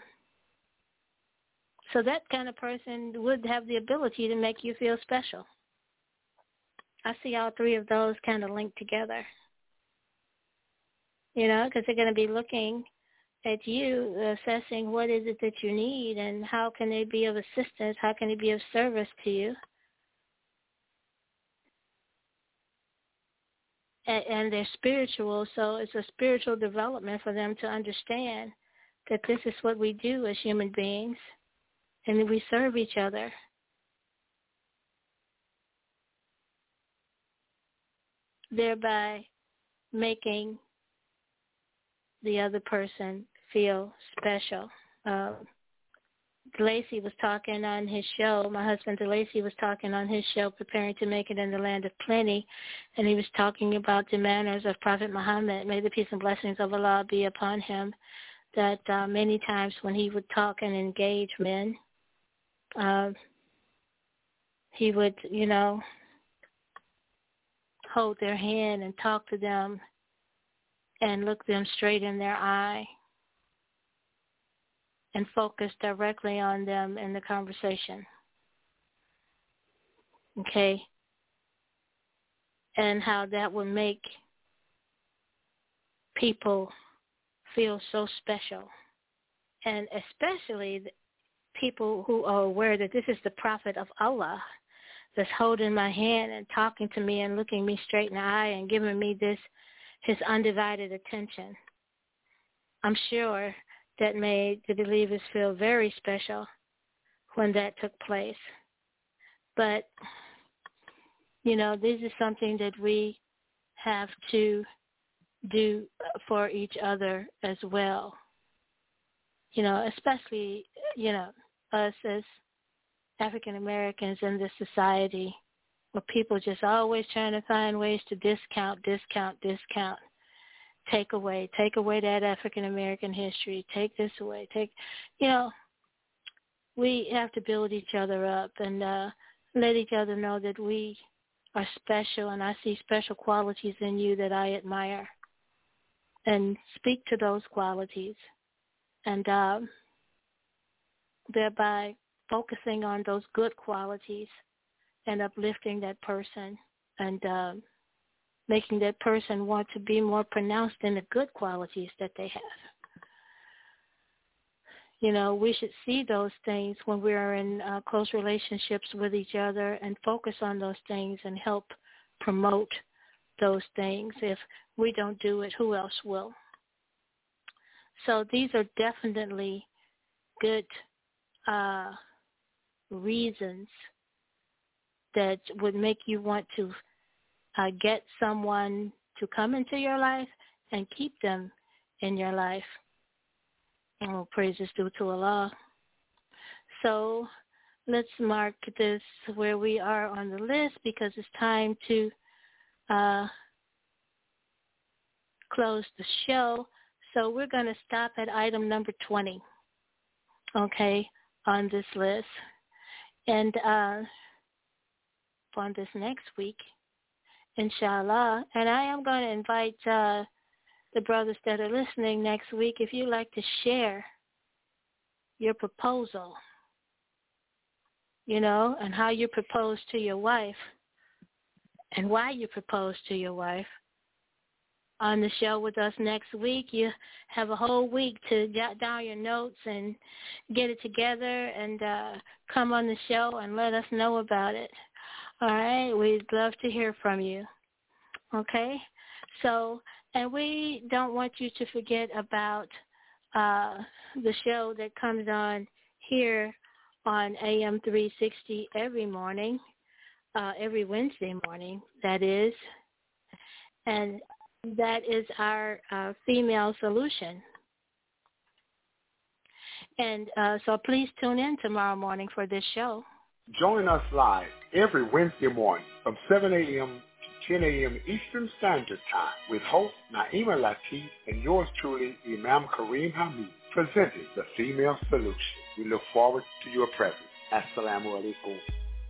so that kind of person would have the ability to make you feel special. I see all three of those kind of linked together, because they're going to be looking at you, assessing what is it that you need and how can they be of assistance, how can they be of service to you. And they're spiritual, so it's a spiritual development for them to understand that this is what we do as human beings, and we serve each other. Thereby making the other person feel special. DeLacy was talking on his show, my husband DeLacy was talking on his show, Preparing to Make It in the Land of Plenty, and he was talking about the manners of Prophet Muhammad, may the peace and blessings of Allah be upon him, that many times when he would talk and engage men, he would, hold their hand and talk to them and look them straight in their eye and focus directly on them in the conversation. Okay? And how that would make people feel so special. And especially people who are aware that this is the prophet of Allah that's holding my hand and talking to me and looking me straight in the eye and giving me his undivided attention. I'm sure that made the believers feel very special when that took place. But, this is something that we have to do for each other as well. Especially, us as African Americans in this society where people just always trying to find ways to discount, take away that African American history, take this away, we have to build each other up and let each other know that we are special, and I see special qualities in you that I admire, and speak to those qualities, and thereby focusing on those good qualities and uplifting that person and making that person want to be more pronounced in the good qualities that they have. We should see those things when we are in close relationships with each other and focus on those things and help promote those things. If we don't do it, who else will? So these are definitely good reasons that would make you want to get someone to come into your life and keep them in your life. Oh, praise is due to Allah. So let's mark this where we are on the list because it's time to close the show. So we're going to stop at item number 20, okay, on this list. And on this next week, inshallah, and I am going to invite the brothers that are listening next week, if you'd like to share your proposal, and how you propose to your wife and why you propose to your wife on the show with us next week. You have a whole week to jot down your notes and get it together and come on the show and let us know about it. All right? We'd love to hear from you. Okay? So, and we don't want you to forget about the show that comes on here on AM 360 every morning, every Wednesday morning, that is. And that is our female solution. And so please tune in tomorrow morning for this show. Join us live every Wednesday morning from 7 a.m. to 10 a.m. Eastern Standard Time with host Naima Latif and yours truly, Imam Kareem Hamid, presenting The Female Solution. We look forward to your presence. Assalamu alaikum.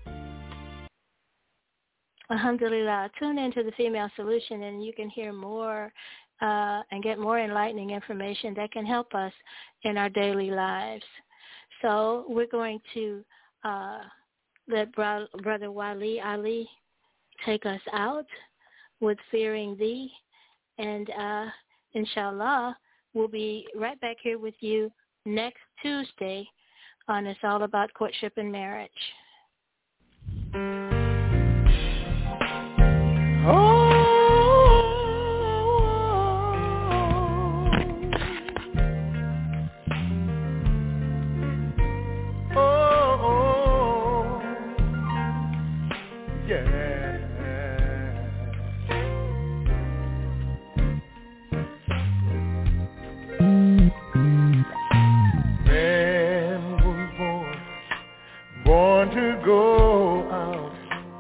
Alhamdulillah. Tune into The Female Solution and you can hear more and get more enlightening information that can help us in our daily lives. So we're going to let Brother Wali Ali take us out with Fearing Thee. And inshallah, we'll be right back here with you next Tuesday on It's All About Courtship and Marriage. Born to go out.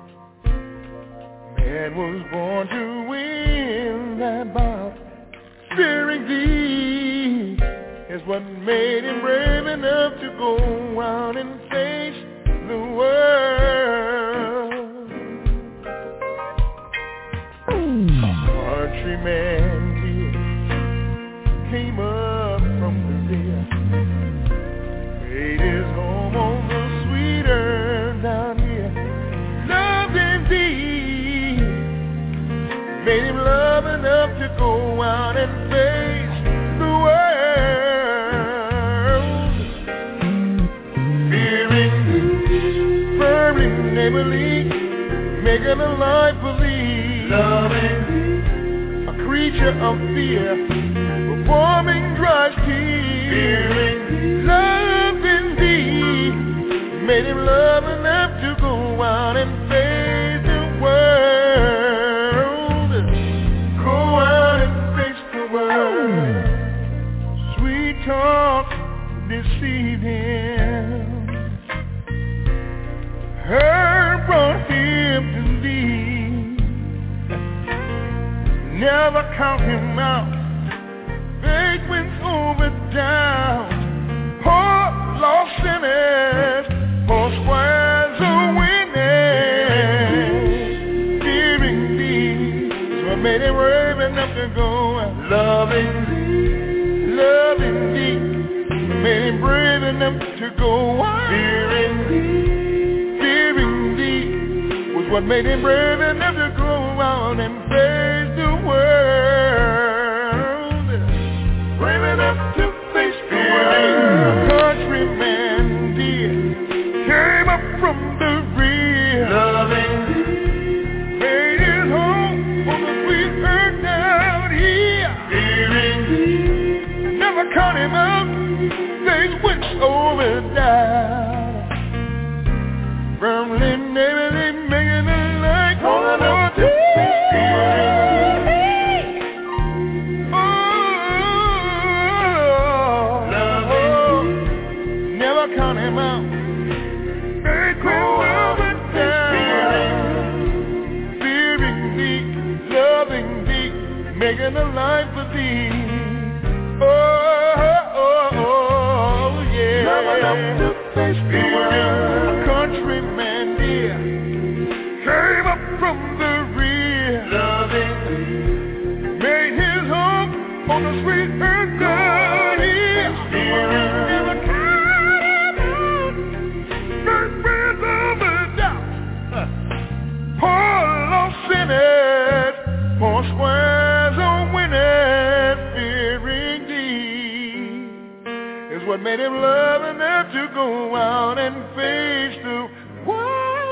Man was born to win that bout. Fearing Thee is what made him brave enough to go out and face the world. A countryman here came up from the rear, made his home on the down here, loved indeed, made him love enough to go out and face the world. making a life for thee. Loving thee, a creature of fear, performing dry tears. Fearing thee, loving thee, made him love enough to go out and face the world. Go out and face the world. Sweet talk deceived him. Her brought him to thee. Never count him out. Faith went over down. Poor lost sinners, poor squares are winning. Fearing thee is what made him brave enough to go. Loving thee, made him brave enough to go. Fearing thee was what made him brave enough to go out and face the world. Brave enough to face the world. Countryman dear came up from the rear. Loving thee, made his home on the sweet earth down here. Fearing thee, never caught him out. Things went over down. Firmly, maybe making a light on the never count him out. They go over down. Fearing thee, loving thee, making a life for thee. Oh, yeah. Never enough to face the world. Countryman dear came up from the rear. Loving thee, made his home on the sweet earth down here. Never count him out. First friends over doubt. Poor lost sinners, poor squares are winning. Fearing thee is what made him love enough to go out and face the world.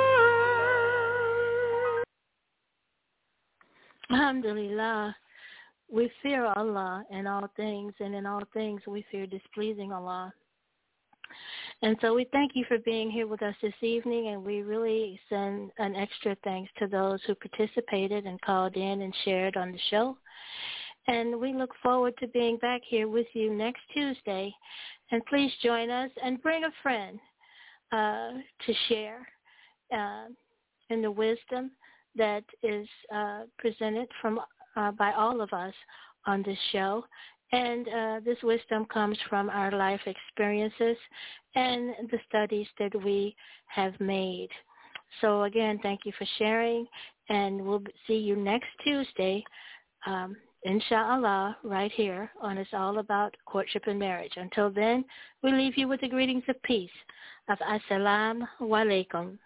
Alhamdulillah. We fear Allah in all things, and in all things we fear displeasing Allah. And so we thank you for being here with us this evening, and we really send an extra thanks to those who participated and called in and shared on the show. And we look forward to being back here with you next Tuesday. And please join us and bring a friend to share in the wisdom that is presented from by all of us on this show. And this wisdom comes from our life experiences and the studies that we have made. So again, thank you for sharing, and we'll see you next Tuesday, inshallah, right here on It's All About Courtship and Marriage. Until then, we leave you with the greetings of peace, of Assalamu alaikum.